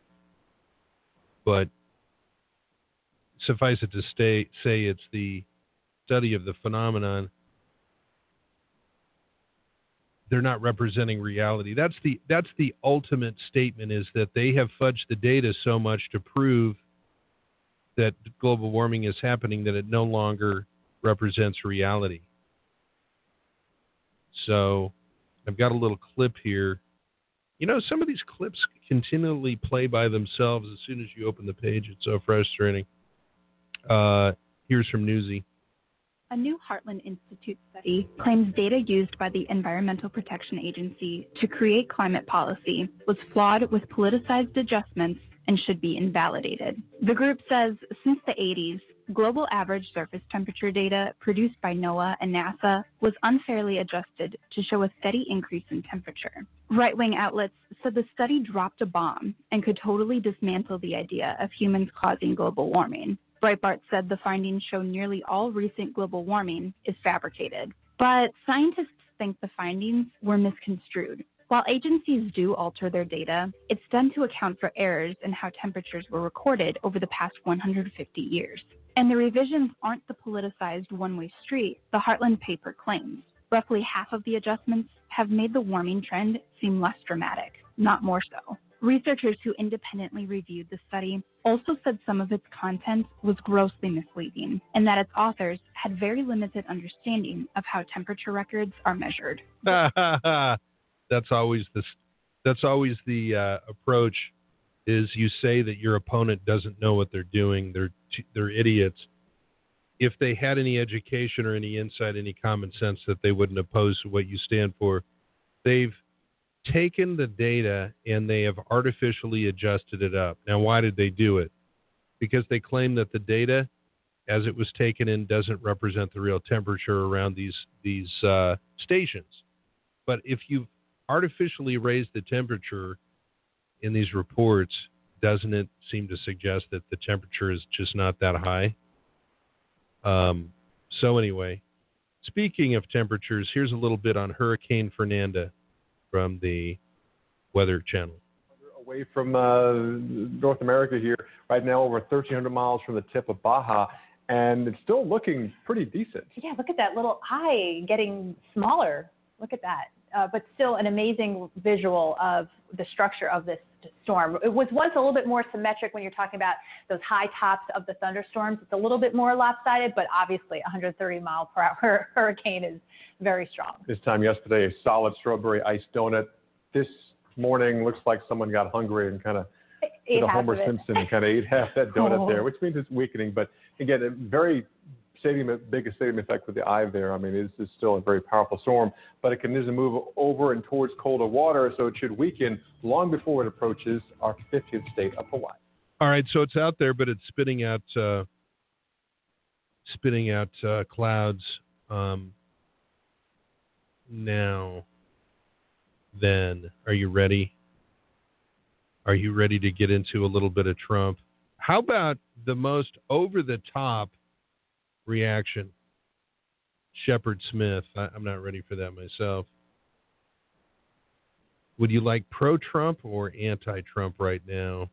Speaker 2: but suffice it to stay, say it's the study of the phenomenon. They're not representing reality. That's the that's the ultimate statement, is that they have fudged the data so much to prove that global warming is happening that it no longer represents reality. So I've got a little clip here. You know, some of these clips continually play by themselves as soon as you open the page. It's so frustrating. Uh, here's from Newsy.
Speaker 7: A new Heartland Institute study claims data used by the Environmental Protection Agency to create climate policy was flawed with politicized adjustments and should be invalidated. The group says since the eighties, global average surface temperature data produced by NOAA and NASA was unfairly adjusted to show a steady increase in temperature. Right-wing outlets said the study dropped a bomb and could totally dismantle the idea of humans causing global warming. Breitbart said the findings show nearly all recent global warming is fabricated. But scientists think the findings were misconstrued. While agencies do alter their data, it's done to account for errors in how temperatures were recorded over the past one hundred fifty years. And the revisions aren't the politicized one-way street the Heartland paper claims. Roughly half of the adjustments have made the warming trend seem less dramatic, not more so. Researchers who independently reviewed the study also said some of its content was grossly misleading and that its authors had very limited understanding of how temperature records are measured.
Speaker 2: That's always the that's always the uh, approach. Is you say that your opponent doesn't know what they're doing. They're they're idiots. If they had any education or any insight, any common sense, that they wouldn't oppose what you stand for. They've taken the data and they have artificially adjusted it up. Now, why did they do it? Because they claim that the data, as it was taken in, doesn't represent the real temperature around these these uh, stations. But if you've artificially raised the temperature in these reports, doesn't it seem to suggest that the temperature is just not that high? Um, so anyway, speaking of temperatures, here's a little bit on Hurricane Fernanda from the Weather Channel.
Speaker 8: Away from uh, North America here, right now over thirteen hundred miles from the tip of Baja, and it's still looking pretty decent.
Speaker 9: Yeah, look at that little eye getting smaller. Look at that. Uh, but still an amazing visual of the structure of this storm. It was once a little bit more symmetric when you're talking about those high tops of the thunderstorms. It's a little bit more lopsided, but obviously one hundred thirty mile per hour hurricane is very strong.
Speaker 8: This time yesterday, a solid strawberry ice donut. This morning looks like someone got hungry and kind of did a Homer Simpson and kind of ate half that donut oh. there, which means it's weakening. But again, a very stadium, big stadium effect with the eye there. I mean, this is still a very powerful storm, but it can move over and towards colder water, so it should weaken long before it approaches our fiftieth state of Hawaii.
Speaker 2: All right, so it's out there, but it's spitting out, uh, spitting out uh, clouds. Um, now, then, are you ready? Are you ready to get into a little bit of Trump? How about the most over-the-top reaction? Shepard Smith. I, I'm not ready for that myself. Would you like pro-Trump or anti-Trump right now?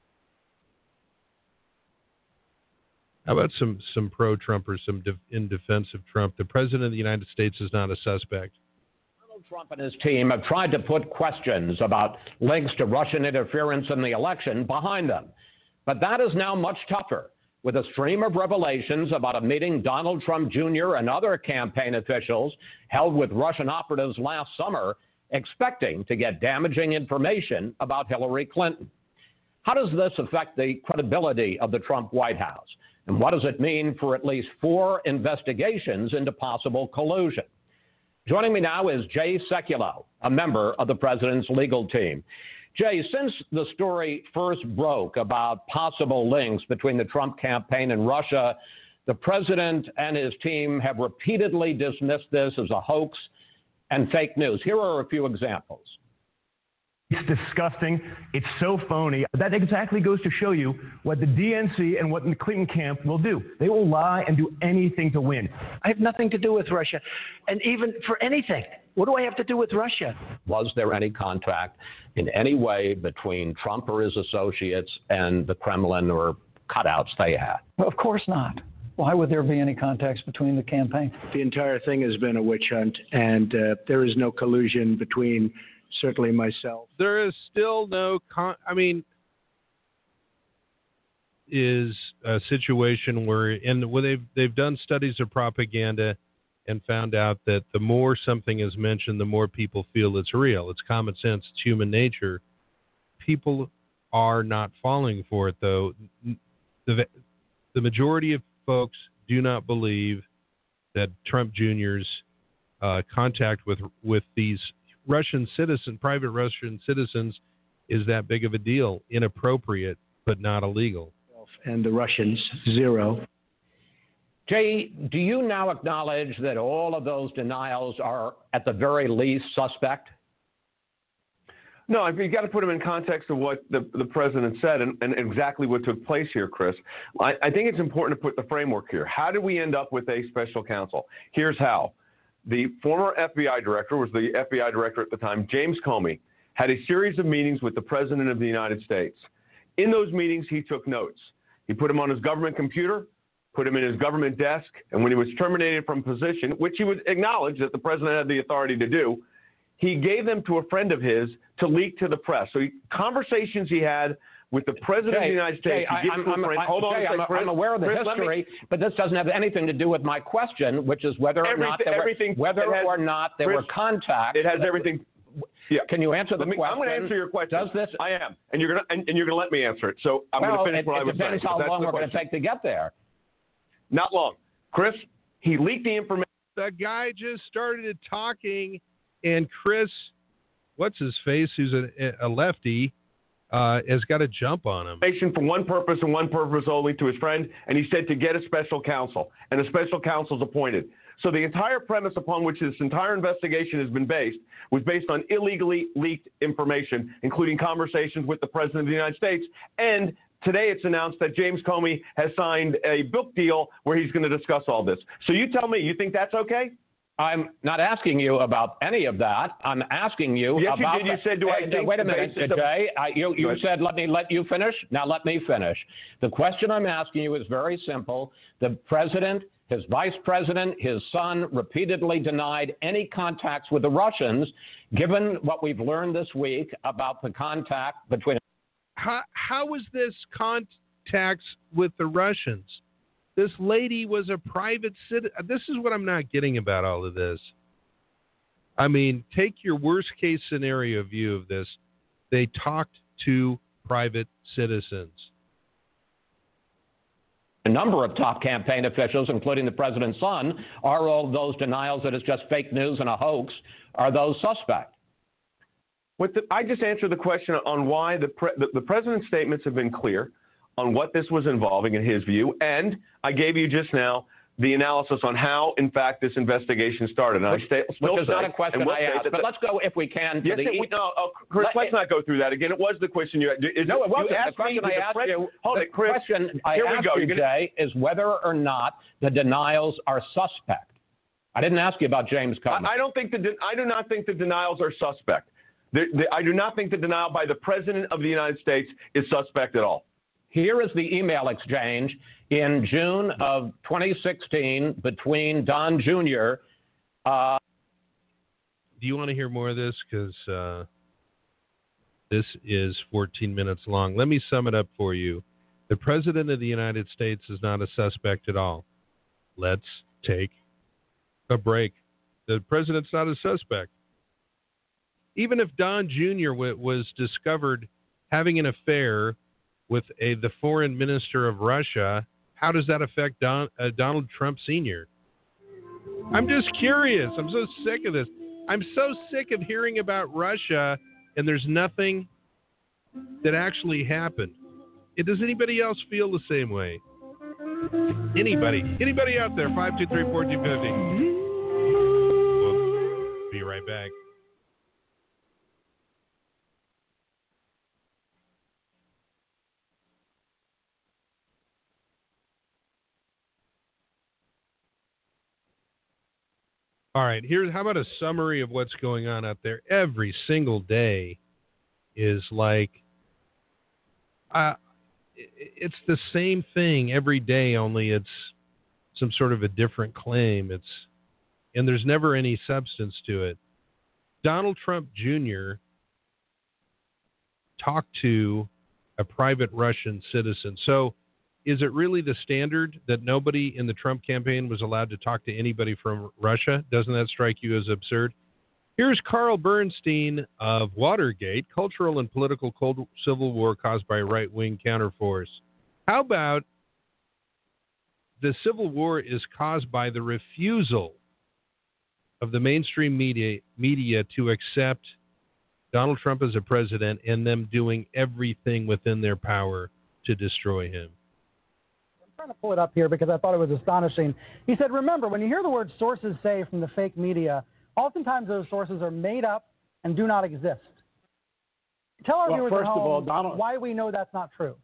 Speaker 2: How about some, some pro-Trump or some de- in defense of Trump? The President of the United States is not a suspect.
Speaker 10: Donald Trump and his team have tried to put questions about links to Russian interference in the election behind them. But that is now much tougher, with a stream of revelations about a meeting Donald Trump Junior and other campaign officials held with Russian operatives last summer, expecting to get damaging information about Hillary Clinton. How does this affect the credibility of the Trump White House? And what does it mean for at least four investigations into possible collusion? Joining me now is Jay Sekulow, a member of the president's legal team. Jay, since the story first broke about possible links between the Trump campaign and Russia, the president and his team have repeatedly dismissed this as a hoax and fake news. Here are a few examples.
Speaker 3: It's disgusting. It's so phony. That exactly goes to show you what the D N C and what the Clinton camp will do. They will lie and do anything to win.
Speaker 6: I have nothing to do with Russia. And even for anything, what do I have to do with Russia?
Speaker 10: Was there any contact in any way between Trump or his associates and the Kremlin or cutouts they had?
Speaker 6: Well, of course not. Why would there be any contacts between the campaign?
Speaker 11: The entire thing has been a witch hunt, and uh, there is no collusion between certainly myself.
Speaker 2: There is still no, con- I mean, is a situation where, and where they've they've done studies of propaganda and found out that the more something is mentioned, the more people feel it's real. It's common sense. It's human nature. People are not falling for it, though. The the majority of folks do not believe that Trump Junior's uh, contact with with these Russian citizen, private Russian citizens, is that big of a deal. Inappropriate, but not illegal.
Speaker 11: And the Russians, zero.
Speaker 10: Jay, do you now acknowledge that all of those denials are, at the very least, suspect?
Speaker 12: No, I mean, you got to put them in context of what the, the president said and, and exactly what took place here, Chris. I, I think it's important to put the framework here. How did we end up with a special counsel? Here's how. The former F B I director, was the F B I director at the time, James Comey, had a series of meetings with the President of the United States. In those meetings, he took notes. He put them on his government computer, put him in his government desk, and when he was terminated from position, which he would acknowledge that the president had the authority to do, he gave them to a friend of his to leak to the press. So he, conversations he had with the president
Speaker 10: Jay,
Speaker 12: of the United States.
Speaker 10: Jay, I, I'm, I'm,
Speaker 12: friend,
Speaker 10: I,
Speaker 12: hold on
Speaker 10: Jay,
Speaker 12: a second,
Speaker 10: I'm,
Speaker 12: Chris,
Speaker 10: I'm aware of the
Speaker 12: Chris,
Speaker 10: history,
Speaker 12: me,
Speaker 10: but this doesn't have anything to do with my question, which is whether or not there were, whether
Speaker 12: has,
Speaker 10: or not there
Speaker 12: Chris,
Speaker 10: were contacts.
Speaker 12: It has everything. Yeah.
Speaker 10: Can you answer the
Speaker 12: me,
Speaker 10: question?
Speaker 12: I'm going to answer your question.
Speaker 10: Does this?
Speaker 12: I am, and you're going to and, and you're going to let me answer it. So I'm
Speaker 10: well,
Speaker 12: going to finish
Speaker 10: it,
Speaker 12: what
Speaker 10: it
Speaker 12: I was saying.
Speaker 10: depends how long we're going to take to get there.
Speaker 12: Not long, Chris. He leaked the information.
Speaker 2: The guy just started talking, and Chris, what's his face, who's a, a lefty, uh, has got a jump on him.
Speaker 12: For one purpose and one purpose only, to his friend, and he said to get a special counsel, and a special counsel is appointed. So the entire premise upon which this entire investigation has been based was based on illegally leaked information, including conversations with the President of the United States. And today it's announced that James Comey has signed a book deal where he's going to discuss all this. So you tell me, you think that's okay?
Speaker 10: I'm not asking you about any of that. I'm asking you
Speaker 12: yes,
Speaker 10: about.
Speaker 12: Yes, you did. You said, do
Speaker 10: hey,
Speaker 12: I think...
Speaker 10: Wait a minute, Jay. I, you you said, let me let you finish. Now let me finish. The question I'm asking you is very simple. The president, his vice president, his son repeatedly denied any contacts with the Russians, given what we've learned this week about the contact between...
Speaker 2: How, how was this contacts with the Russians? This lady was a private citizen. This is what I'm not getting about all of this. I mean, take your worst case scenario view of this. They talked to private citizens.
Speaker 10: A number of top campaign officials, including the president's son, are all those denials that it's just fake news and a hoax, are those suspect?
Speaker 12: What the, I just answered the question on why the, pre, the, the president's statements have been clear on what this was involving in his view, and I gave you just now the analysis on how, in fact, this investigation started. And
Speaker 10: which,
Speaker 12: I stay, still
Speaker 10: which is
Speaker 12: say,
Speaker 10: not a question I asked, but let's go, if we can, to
Speaker 12: yes,
Speaker 10: the...
Speaker 12: It, we, no, oh, Chris,
Speaker 10: let,
Speaker 12: let's not go through that again. It was the question you... Is
Speaker 10: no, it wasn't.
Speaker 12: You
Speaker 10: the question
Speaker 12: me,
Speaker 10: I asked
Speaker 12: pres-
Speaker 10: you,
Speaker 12: hold
Speaker 10: the
Speaker 12: it, Chris,
Speaker 10: question I
Speaker 12: here
Speaker 10: asked
Speaker 12: we go.
Speaker 10: you,
Speaker 12: gonna,
Speaker 10: Jay, is whether or not the denials are suspect. I didn't ask you about James Comey.
Speaker 12: I, I don't think the de- I do not think the denials are suspect. The, the, I do not think the denial by the President of the United States is suspect at all.
Speaker 10: Here is the email exchange in June of twenty sixteen between Don Junior Uh,
Speaker 2: Do you want to hear more of this? Because uh, this is fourteen minutes long. Let me sum it up for you. The President of the United States is not a suspect at all. Let's take a break. The President's not a suspect. Even if Don Junior w- was discovered having an affair with a the foreign minister of Russia, how does that affect Don, uh, Donald Trump Senior? I'm just curious. I'm so sick of this. I'm so sick of hearing about Russia and there's nothing that actually happened. It, does anybody else feel the same way? Anybody? Anybody out there? five two three, four two five zero. We'll be right back. All right, here's how about a summary of what's going on out there. Every single day is like, uh, it's the same thing every day, only it's some sort of a different claim. It's, and there's never any substance to it. Donald Trump Junior talked to a private Russian citizen. So is it really the standard that nobody in the Trump campaign was allowed to talk to anybody from Russia? Doesn't that strike you as absurd? Here's Carl Bernstein of Watergate, cultural and political cold civil war caused by right-wing counterforce. How about the civil war is caused by the refusal of the mainstream media, media to accept Donald Trump as a president and them doing everything within their power to destroy him?
Speaker 13: I'm trying to pull it up here because I thought it was astonishing. He said, remember, when you hear the word sources say from the fake media, oftentimes those sources are made up and do not exist. Tell our
Speaker 14: well,
Speaker 13: viewers
Speaker 14: first
Speaker 13: at home
Speaker 14: of all, Donald,
Speaker 13: why we know that's not true.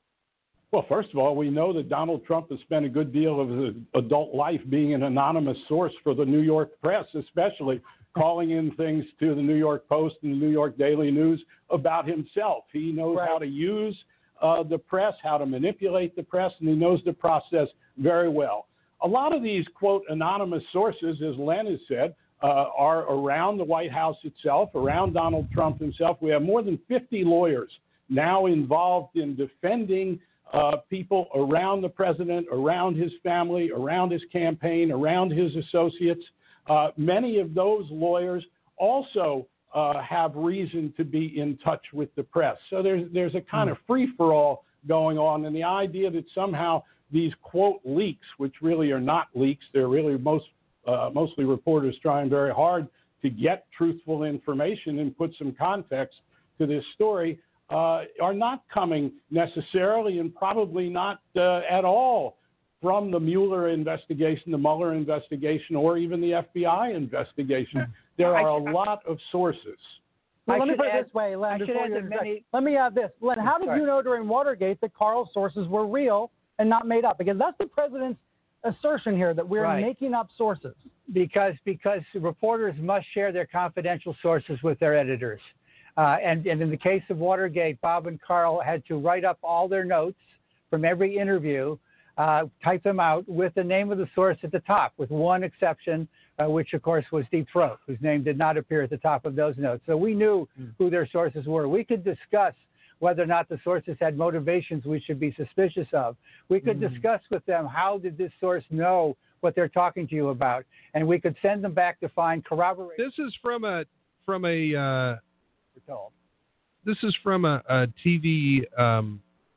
Speaker 14: Well, first of all, we know that Donald Trump has spent a good deal of his adult life being an anonymous source for the New York press, especially calling in things to the New York Post and the New York Daily News about himself. He knows right. how to use uh, the press, how to manipulate the press, and he knows the process very well. A lot of these, quote, anonymous sources, as Len has said, uh, are around the White House itself, around Donald Trump himself. We have more than fifty lawyers now involved in defending uh, people around the president, around his family, around his campaign, around his associates. Uh, many of those lawyers also uh, have reason to be in touch with the press. So there's, there's a kind of free-for-all going on, and the idea that somehow these, quote, leaks, which really are not leaks, they're really most Uh, mostly reporters trying very hard to get truthful information and put some context to this story, uh, are not coming necessarily and probably not uh, at all from the Mueller investigation, the Mueller investigation, or even the F B I investigation. There are a lot of sources.
Speaker 13: Well,
Speaker 15: I
Speaker 13: let me put it
Speaker 15: add,
Speaker 13: this way, Len.
Speaker 15: I should
Speaker 13: before
Speaker 15: add
Speaker 13: you
Speaker 15: that
Speaker 13: interject.
Speaker 15: many,
Speaker 13: Let me add this. Len, how did
Speaker 15: Sorry.
Speaker 13: you know during Watergate that Carl's sources were real and not made up? Because that's the president's assertion here, that we're
Speaker 15: Right.
Speaker 13: making up sources.
Speaker 15: Because because reporters must share their confidential sources with their editors. Uh, and, and in the case of Watergate, Bob and Carl had to write up all their notes from every interview, uh, type them out with the name of the source at the top, with one exception, uh, which, of course, was Deep Throat, whose name did not appear at the top of those notes. So we knew mm. who their sources were. We could discuss whether or not the sources had motivations we should be suspicious of. We could mm. discuss with them, how did this source know what they're talking to you about? And we could send them back to find corroboration.
Speaker 2: This is from a from a uh,
Speaker 15: we're told.
Speaker 2: This is from a, a T V um,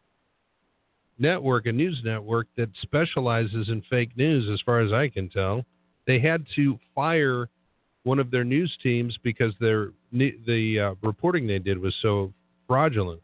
Speaker 2: network, a news network that specializes in fake news, as far as I can tell. They had to fire one of their news teams because their the uh, reporting they did was so fraudulent.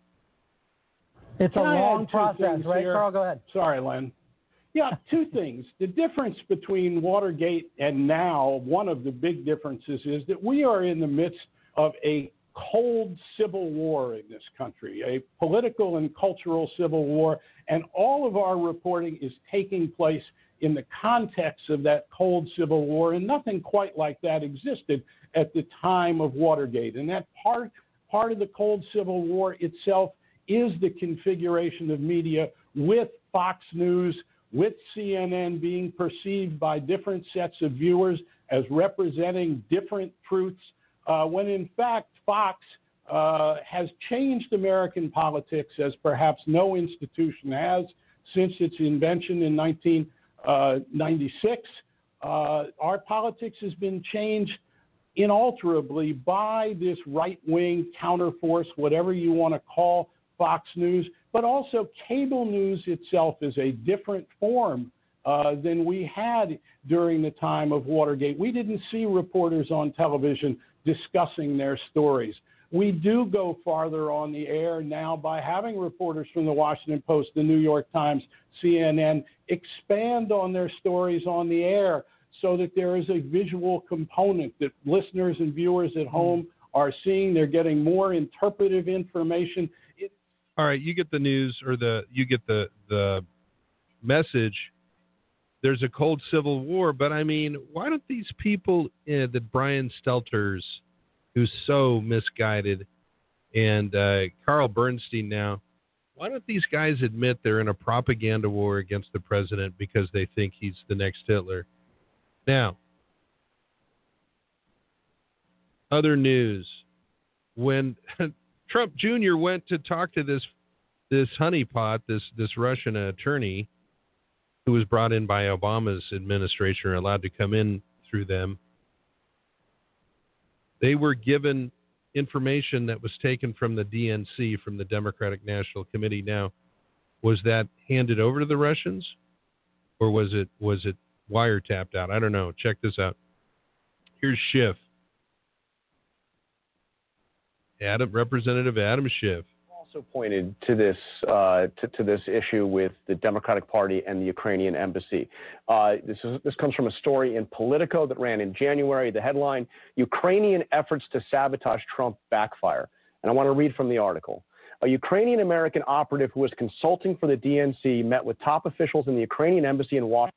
Speaker 13: It's
Speaker 14: Can
Speaker 13: a
Speaker 14: I
Speaker 13: long
Speaker 14: add two
Speaker 13: process,
Speaker 14: things
Speaker 13: right,
Speaker 14: here?
Speaker 13: Carl? Go ahead.
Speaker 14: Sorry, Len. Yeah, two things. The difference between Watergate and now, one of the big differences is that we are in the midst of a cold civil war in this country, a political and cultural civil war, and all of our reporting is taking place in the context of that cold civil war, and nothing quite like that existed at the time of Watergate. And that part, part of the cold civil war itself is the configuration of media, with Fox News, with C N N being perceived by different sets of viewers as representing different truths, uh, when in fact Fox uh, has changed American politics as perhaps no institution has since its invention in nineteen ninety-six. Uh, our politics has been changed inalterably by this right-wing counterforce, whatever you want to call Fox News, but also cable news itself is a different form uh, than we had during the time of Watergate. We didn't see reporters on television discussing their stories. We do go farther on the air now by having reporters from the Washington Post, the New York Times, C N N expand on their stories on the air so that there is a visual component that listeners and viewers at home are seeing. They're getting more interpretive information. It-
Speaker 2: All right, you get the news or the you get the the message. There's a cold civil war, but I mean, why don't these people, uh, the Brian Stelters, who's so misguided, and uh, Carl Bernstein now, why don't these guys admit they're in a propaganda war against the president because they think he's the next Hitler? Now, other news. When Trump Junior went to talk to this this honeypot, this, this Russian attorney who was brought in by Obama's administration or allowed to come in through them, they were given information that was taken from the D N C, from the Democratic National Committee. Now, was that handed over to the Russians, or was it was it wiretapped out? I don't know. Check this out. Here's Schiff. Adam, Representative Adam Schiff.
Speaker 17: Also pointed to this uh, to, to this issue with the Democratic Party and the Ukrainian embassy. Uh, this is this comes from a story in Politico that ran in January. The headline: Ukrainian efforts to sabotage Trump backfire. And I want to read from the article. A Ukrainian American operative who was consulting for the D N C met with top officials in the Ukrainian embassy in Washington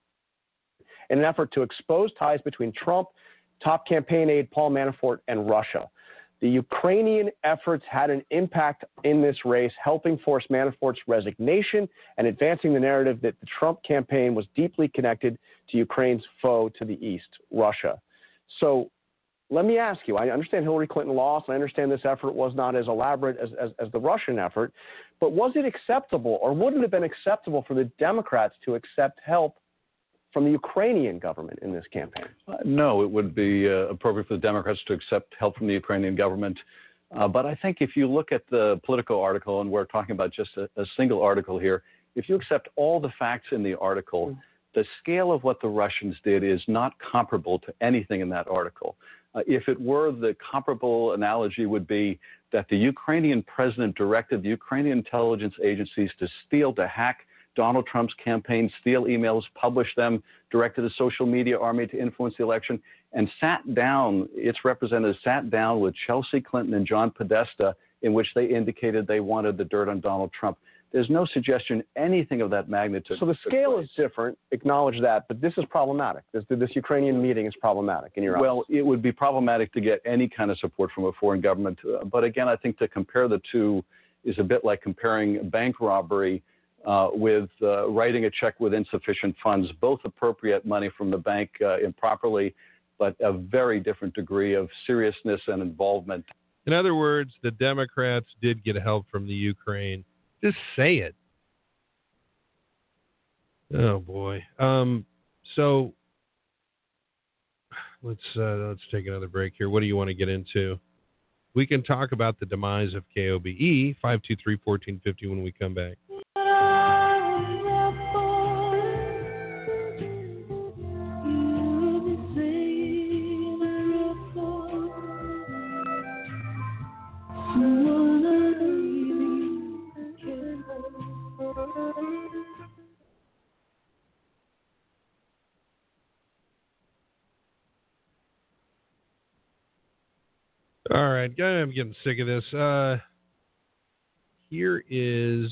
Speaker 17: in an effort to expose ties between Trump, top campaign aide Paul Manafort, and Russia. The Ukrainian efforts had an impact in this race, helping force Manafort's resignation and advancing the narrative that the Trump campaign was deeply connected to Ukraine's foe to the east, Russia. So let me ask you, I understand Hillary Clinton lost, and I understand this effort was not as elaborate as, as, as the Russian effort, but was it acceptable, or would it have been acceptable for the Democrats to accept help from the Ukrainian government in this campaign?
Speaker 18: Uh, no, it would be uh, appropriate for the Democrats to accept help from the Ukrainian government. Uh, but I think if you look at the Politico article, and we're talking about just a, a single article here, if you accept all the facts in the article, mm. the scale of what the Russians did is not comparable to anything in that article. Uh, if it were, the comparable analogy would be that the Ukrainian president directed the Ukrainian intelligence agencies to steal, to hack Donald Trump's campaign, steal emails, publish them, directed a social media army to influence the election, and sat down, its representatives sat down with Chelsea Clinton and John Podesta, in which they indicated they wanted the dirt on Donald Trump. There's no suggestion anything of that magnitude.
Speaker 17: So the scale is different, acknowledge that, but this is problematic. This, this Ukrainian meeting is problematic in your eyes.
Speaker 18: Well, it would be problematic to get any kind of support from a foreign government. Uh, but again, I think to compare the two is a bit like comparing bank robbery Uh, with uh, writing a check with insufficient funds, both appropriate money from the bank uh, improperly, but a very different degree of seriousness and involvement.
Speaker 2: In other words, the Democrats did get help from the Ukraine. Just say it. Oh boy. Um, so let's uh, let's take another break here. What do you want to get into? We can talk about the demise of K O B E. five two three, one four five zero when we come back. All right, I'm getting sick of this. Uh, here is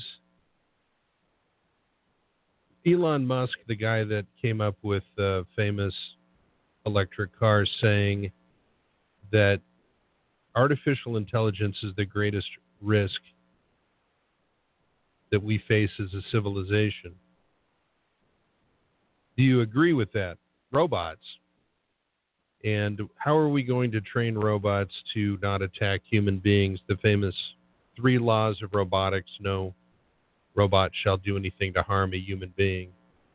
Speaker 2: Elon Musk, the guy that came up with uh, famous electric cars, saying that artificial intelligence is the greatest risk that we face as a civilization. Do you agree with that? Robots. And how are we going to train robots to not attack human beings? The famous three laws of robotics: no robot shall do anything to harm a human being.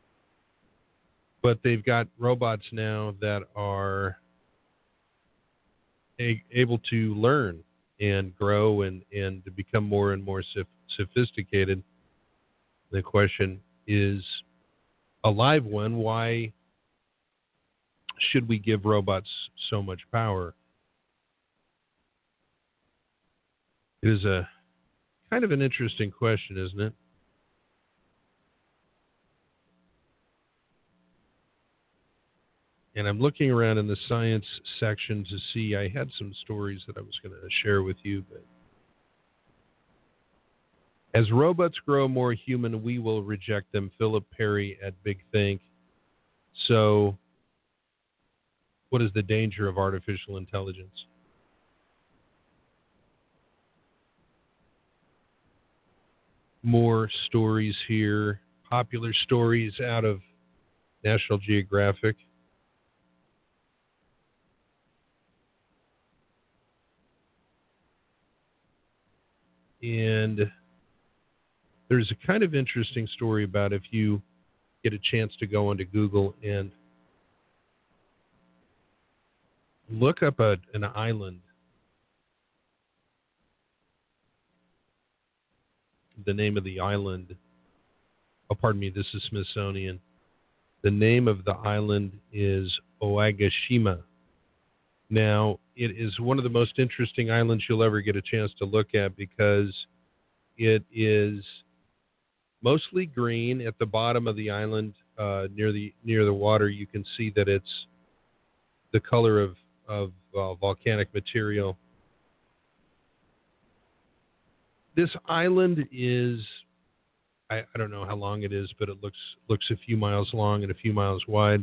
Speaker 2: But they've got robots now that are a, able to learn and grow and, and to become more and more soph- sophisticated. The question is, a live one, why should we give robots so much power? It is a kind of an interesting question, isn't it? And I'm looking around in the science section to see, I had some stories that I was going to share with you, but as robots grow more human, we will reject them. Philip Perry at Big Think. So, what is the danger of artificial intelligence? More stories here, popular stories out of National Geographic. And there's a kind of interesting story about if you get a chance to go onto Google and look up a, an island. The name of the island, oh, pardon me, this is Smithsonian. The name of the island is Oagashima. Now, it is one of the most interesting islands you'll ever get a chance to look at because it is mostly green. At the bottom of the island, uh, near the near the water, you can see that it's the color of of uh, volcanic material. This island is, I, I don't know how long it is, but it looks looks a few miles long and a few miles wide.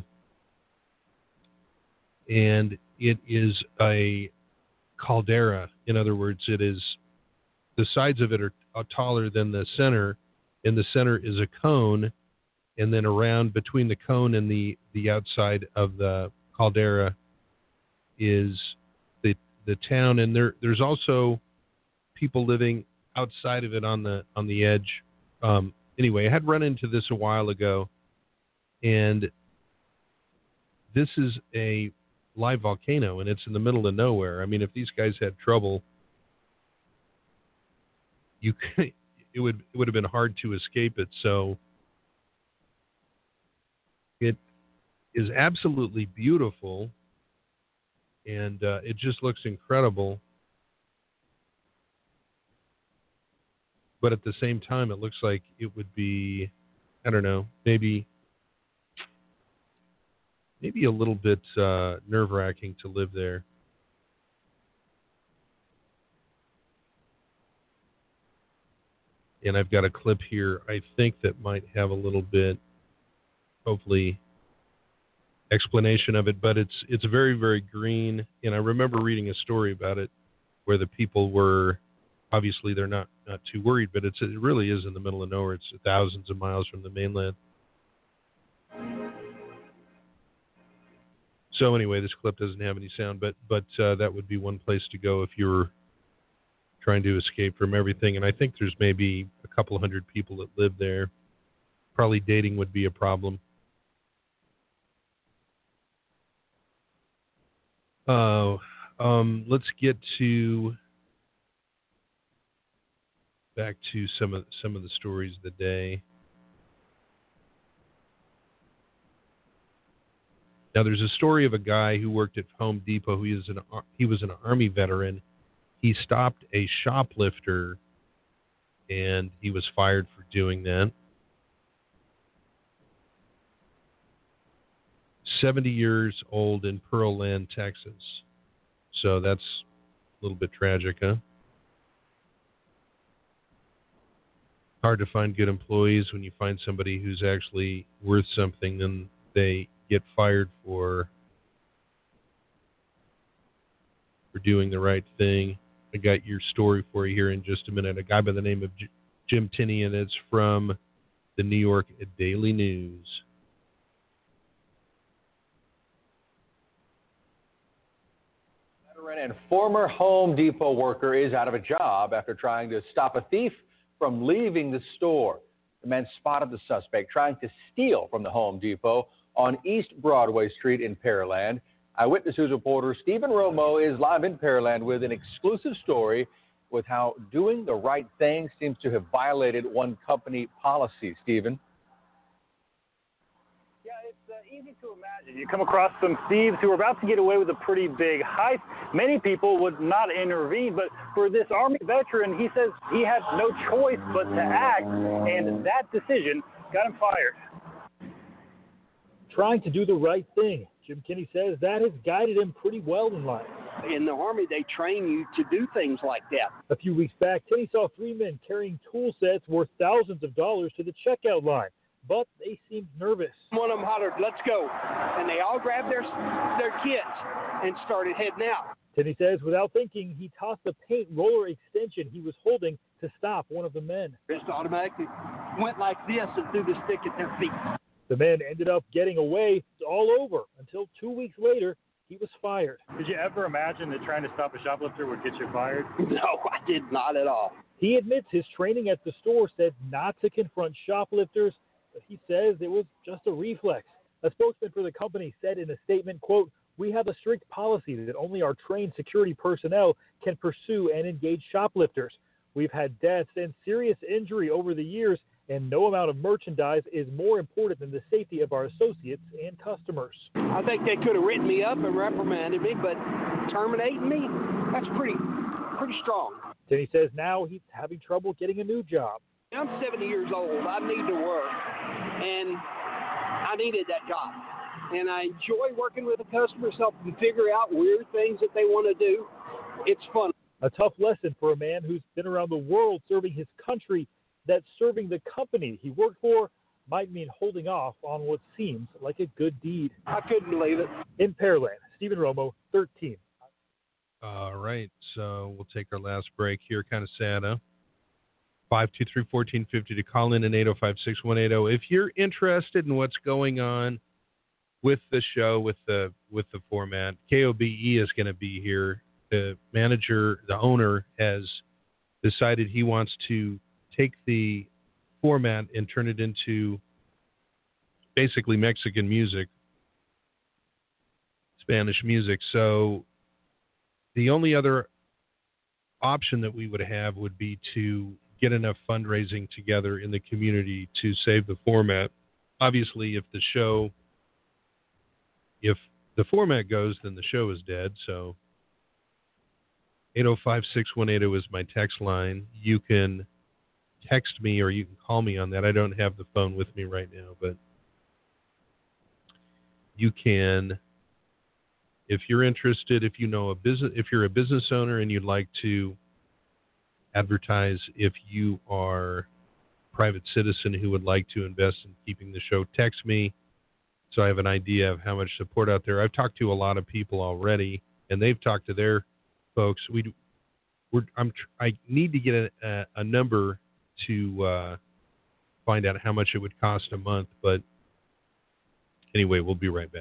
Speaker 2: And it is a caldera. In other words, it is, the sides of it are, are taller than the center. In the center is a cone, and then around between the cone and the, the outside of the caldera is the the town, and there there's also people living outside of it on the on the edge. Um, anyway, I had run into this a while ago, and this is a live volcano, and it's in the middle of nowhere. I mean, if these guys had trouble, you could, it would it would have been hard to escape it. So it is absolutely beautiful, and uh, it just looks incredible. But at the same time, it looks like it would be, I don't know, maybe maybe a little bit uh, nerve-wracking to live there. And I've got a clip here, I think, that might have a little bit, hopefully, explanation of it. But it's it's very, very green. And I remember reading a story about it where the people were, obviously they're not, not too worried, but it's, it really is in the middle of nowhere. It's thousands of miles from the mainland. So anyway, this clip doesn't have any sound, but but uh, that would be one place to go if you're trying to escape from everything. And I think there's maybe a couple hundred people that live there. Probably dating would be a problem. Uh, um, let's get to back to some of some of the stories of the day. Now, there's a story of a guy who worked at Home Depot. He was an he was an Army veteran. He stopped a shoplifter, and he was fired for doing that. seventy years old in Pearland, Texas. So that's a little bit tragic, huh? Hard to find good employees. When you find somebody who's actually worth something, then they get fired for for doing the right thing. I got your story for you here in just a minute. A guy by the name of J- Jim Tinney, and it's from the New York Daily News.
Speaker 16: Veteran and former Home Depot worker is out of a job after trying to stop a thief from leaving the store. The man spotted the suspect trying to steal from the Home Depot on East Broadway Street in Pearland. Eyewitness News reporter Stephen Romo is live in Pearland with an exclusive story with how doing the right thing seems to have violated one company policy. Stephen.
Speaker 19: Yeah, it's uh, easy to imagine. You come across some thieves who are about to get away with a pretty big heist. Many people would not intervene, but for this Army veteran, he says he had no choice but to act, and that decision got him fired.
Speaker 20: Trying to do the right thing. Jim Kinney says that has guided him pretty well in life.
Speaker 21: In the Army, they train you to do things like that.
Speaker 20: A few weeks back, Kinney saw three men carrying tool sets worth thousands of dollars to the checkout line, but they seemed nervous.
Speaker 21: One of them hollered, "Let's go," and they all grabbed their their kits and started heading out.
Speaker 20: Kinney says without thinking, he tossed the paint roller extension he was holding to stop one of the men.
Speaker 21: Just automatically went like this and threw the stick at their feet.
Speaker 20: The man ended up getting away all over until two weeks later, he was fired.
Speaker 19: Did you ever imagine that trying to stop a shoplifter would get you fired?
Speaker 21: No, I did not at all.
Speaker 20: He admits his training at the store said not to confront shoplifters, but he says it was just a reflex. A spokesman for the company said in a statement, quote, "We have a strict policy that only our trained security personnel can pursue and engage shoplifters. We've had deaths and serious injury over the years, and no amount of merchandise is more important than the safety of our associates and customers."
Speaker 21: I think they could have written me up and reprimanded me, but terminating me, that's pretty, pretty strong.
Speaker 20: Then he says now he's having trouble getting a new job.
Speaker 21: I'm seventy years old. I need to work, and I needed that job. And I enjoy working with the customers, helping them figure out weird things that they want to do. It's fun.
Speaker 20: A tough lesson for a man who's been around the world serving his country, that serving the company he worked for might mean holding off on what seems like a good deed.
Speaker 21: I couldn't believe it.
Speaker 20: In Pearland, Stephen Romo, thirteen.
Speaker 2: All right, so we'll take our last break here. Kind of sad, huh? five two three, one four five zero to call in, and eight oh five, six one eight oh. If you're interested in what's going on with the show, with the with the format, K O B E is going to be here. The manager, the owner, has decided he wants to take the format and turn it into basically Mexican music, Spanish music. So the only other option that we would have would be to get enough fundraising together in the community to save the format. Obviously, if the show, if the format goes, then the show is dead. So eight oh five, six one eight oh is my text line. You can text me or you can call me on that. I don't have the phone with me right now, but you can, if you're interested, if you know a business, if you're a business owner and you'd like to advertise, if you are a private citizen who would like to invest in keeping the show, text me so I have an idea of how much support out there. I've talked to a lot of people already, and they've talked to their folks. We, we're, I'm, I need to get a, a, a number to uh, find out how much it would cost a month. But anyway, we'll be right back.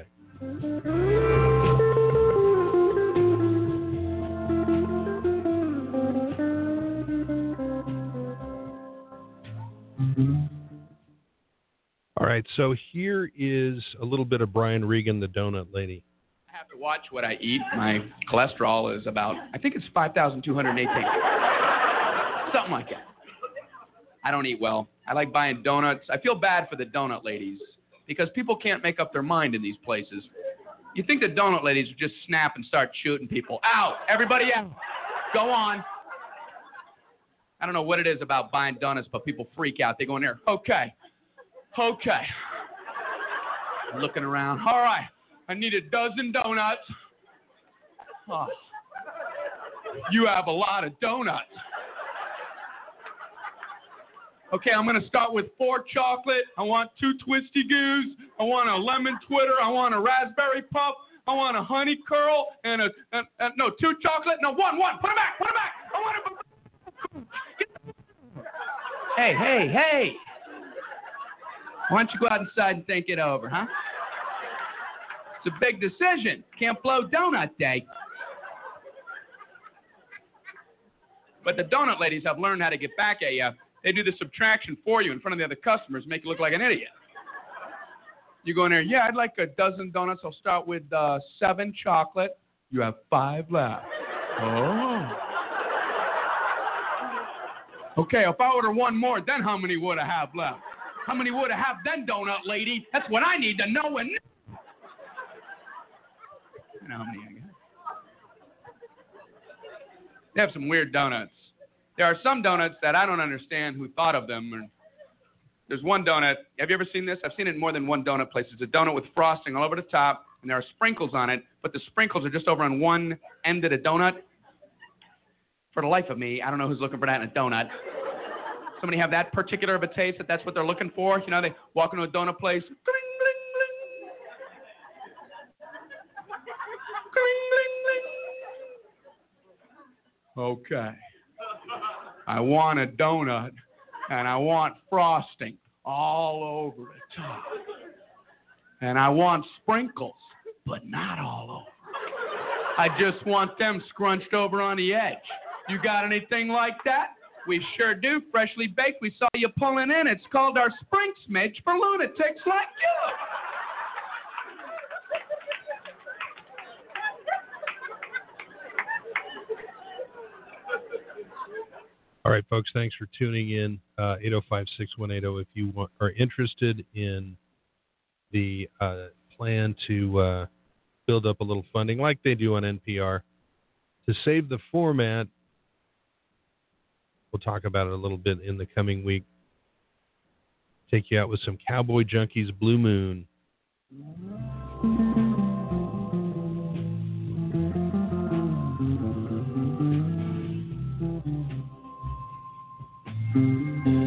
Speaker 2: All right, so here is a little bit of Brian Regan, the donut lady.
Speaker 22: I have to watch what I eat. My cholesterol is about, I think it's five thousand two hundred eighteen. Something like that. I don't eat well. I like buying donuts. I feel bad for the donut ladies because people can't make up their mind in these places. You think the donut ladies would just snap and start shooting people. Out! Everybody out! Go on. I don't know what it is about buying donuts, but people freak out. They go in there, okay, okay. Looking around. All right, I need a dozen donuts. Oh. You have a lot of donuts. Okay, I'm going to start with four chocolate. I want two twisty goos. I want a lemon twitter. I want a raspberry puff. I want a honey curl and a, a, a no, two chocolate. No, one, one. Put it back. Put it back. I want it. Hey, hey, hey. Why don't you go outside and think it over, huh? It's a big decision. Can't blow donut day. But the donut ladies have learned how to get back at you. They do the subtraction for you in front of the other customers, make you look like an idiot. You go in there, yeah, I'd like a dozen donuts. I'll start with uh, seven chocolate. You have five left. Oh. Okay, if I order one more, then how many would I have left? How many would have had then, donut lady? That's what I need to know. And you know how many I got. They have some weird donuts. There are some donuts that I don't understand who thought of them. There's one donut. Have you ever seen this? I've seen it in more than one donut place. It's a donut with frosting all over the top, and there are sprinkles on it, but the sprinkles are just over on one end of the donut. For the life of me, I don't know who's looking for that in a donut. Somebody have that particular of a taste that that's what they're looking for? You know, they walk into a donut place. Okay. I want a donut, and I want frosting all over the top. And I want sprinkles, but not all over. I just want them scrunched over on the edge. You got anything like that? We sure do. Freshly baked. We saw you pulling in. It's called our Spring Smidge for lunatics like you.
Speaker 2: All right, folks, thanks for tuning in. Uh, eight oh five, six one eight oh if you want, are interested in the uh, plan to uh, build up a little funding like they do on N P R to save the format. We'll talk about it a little bit in the coming week. Take you out with some Cowboy Junkies, Blue Moon. Mm-hmm.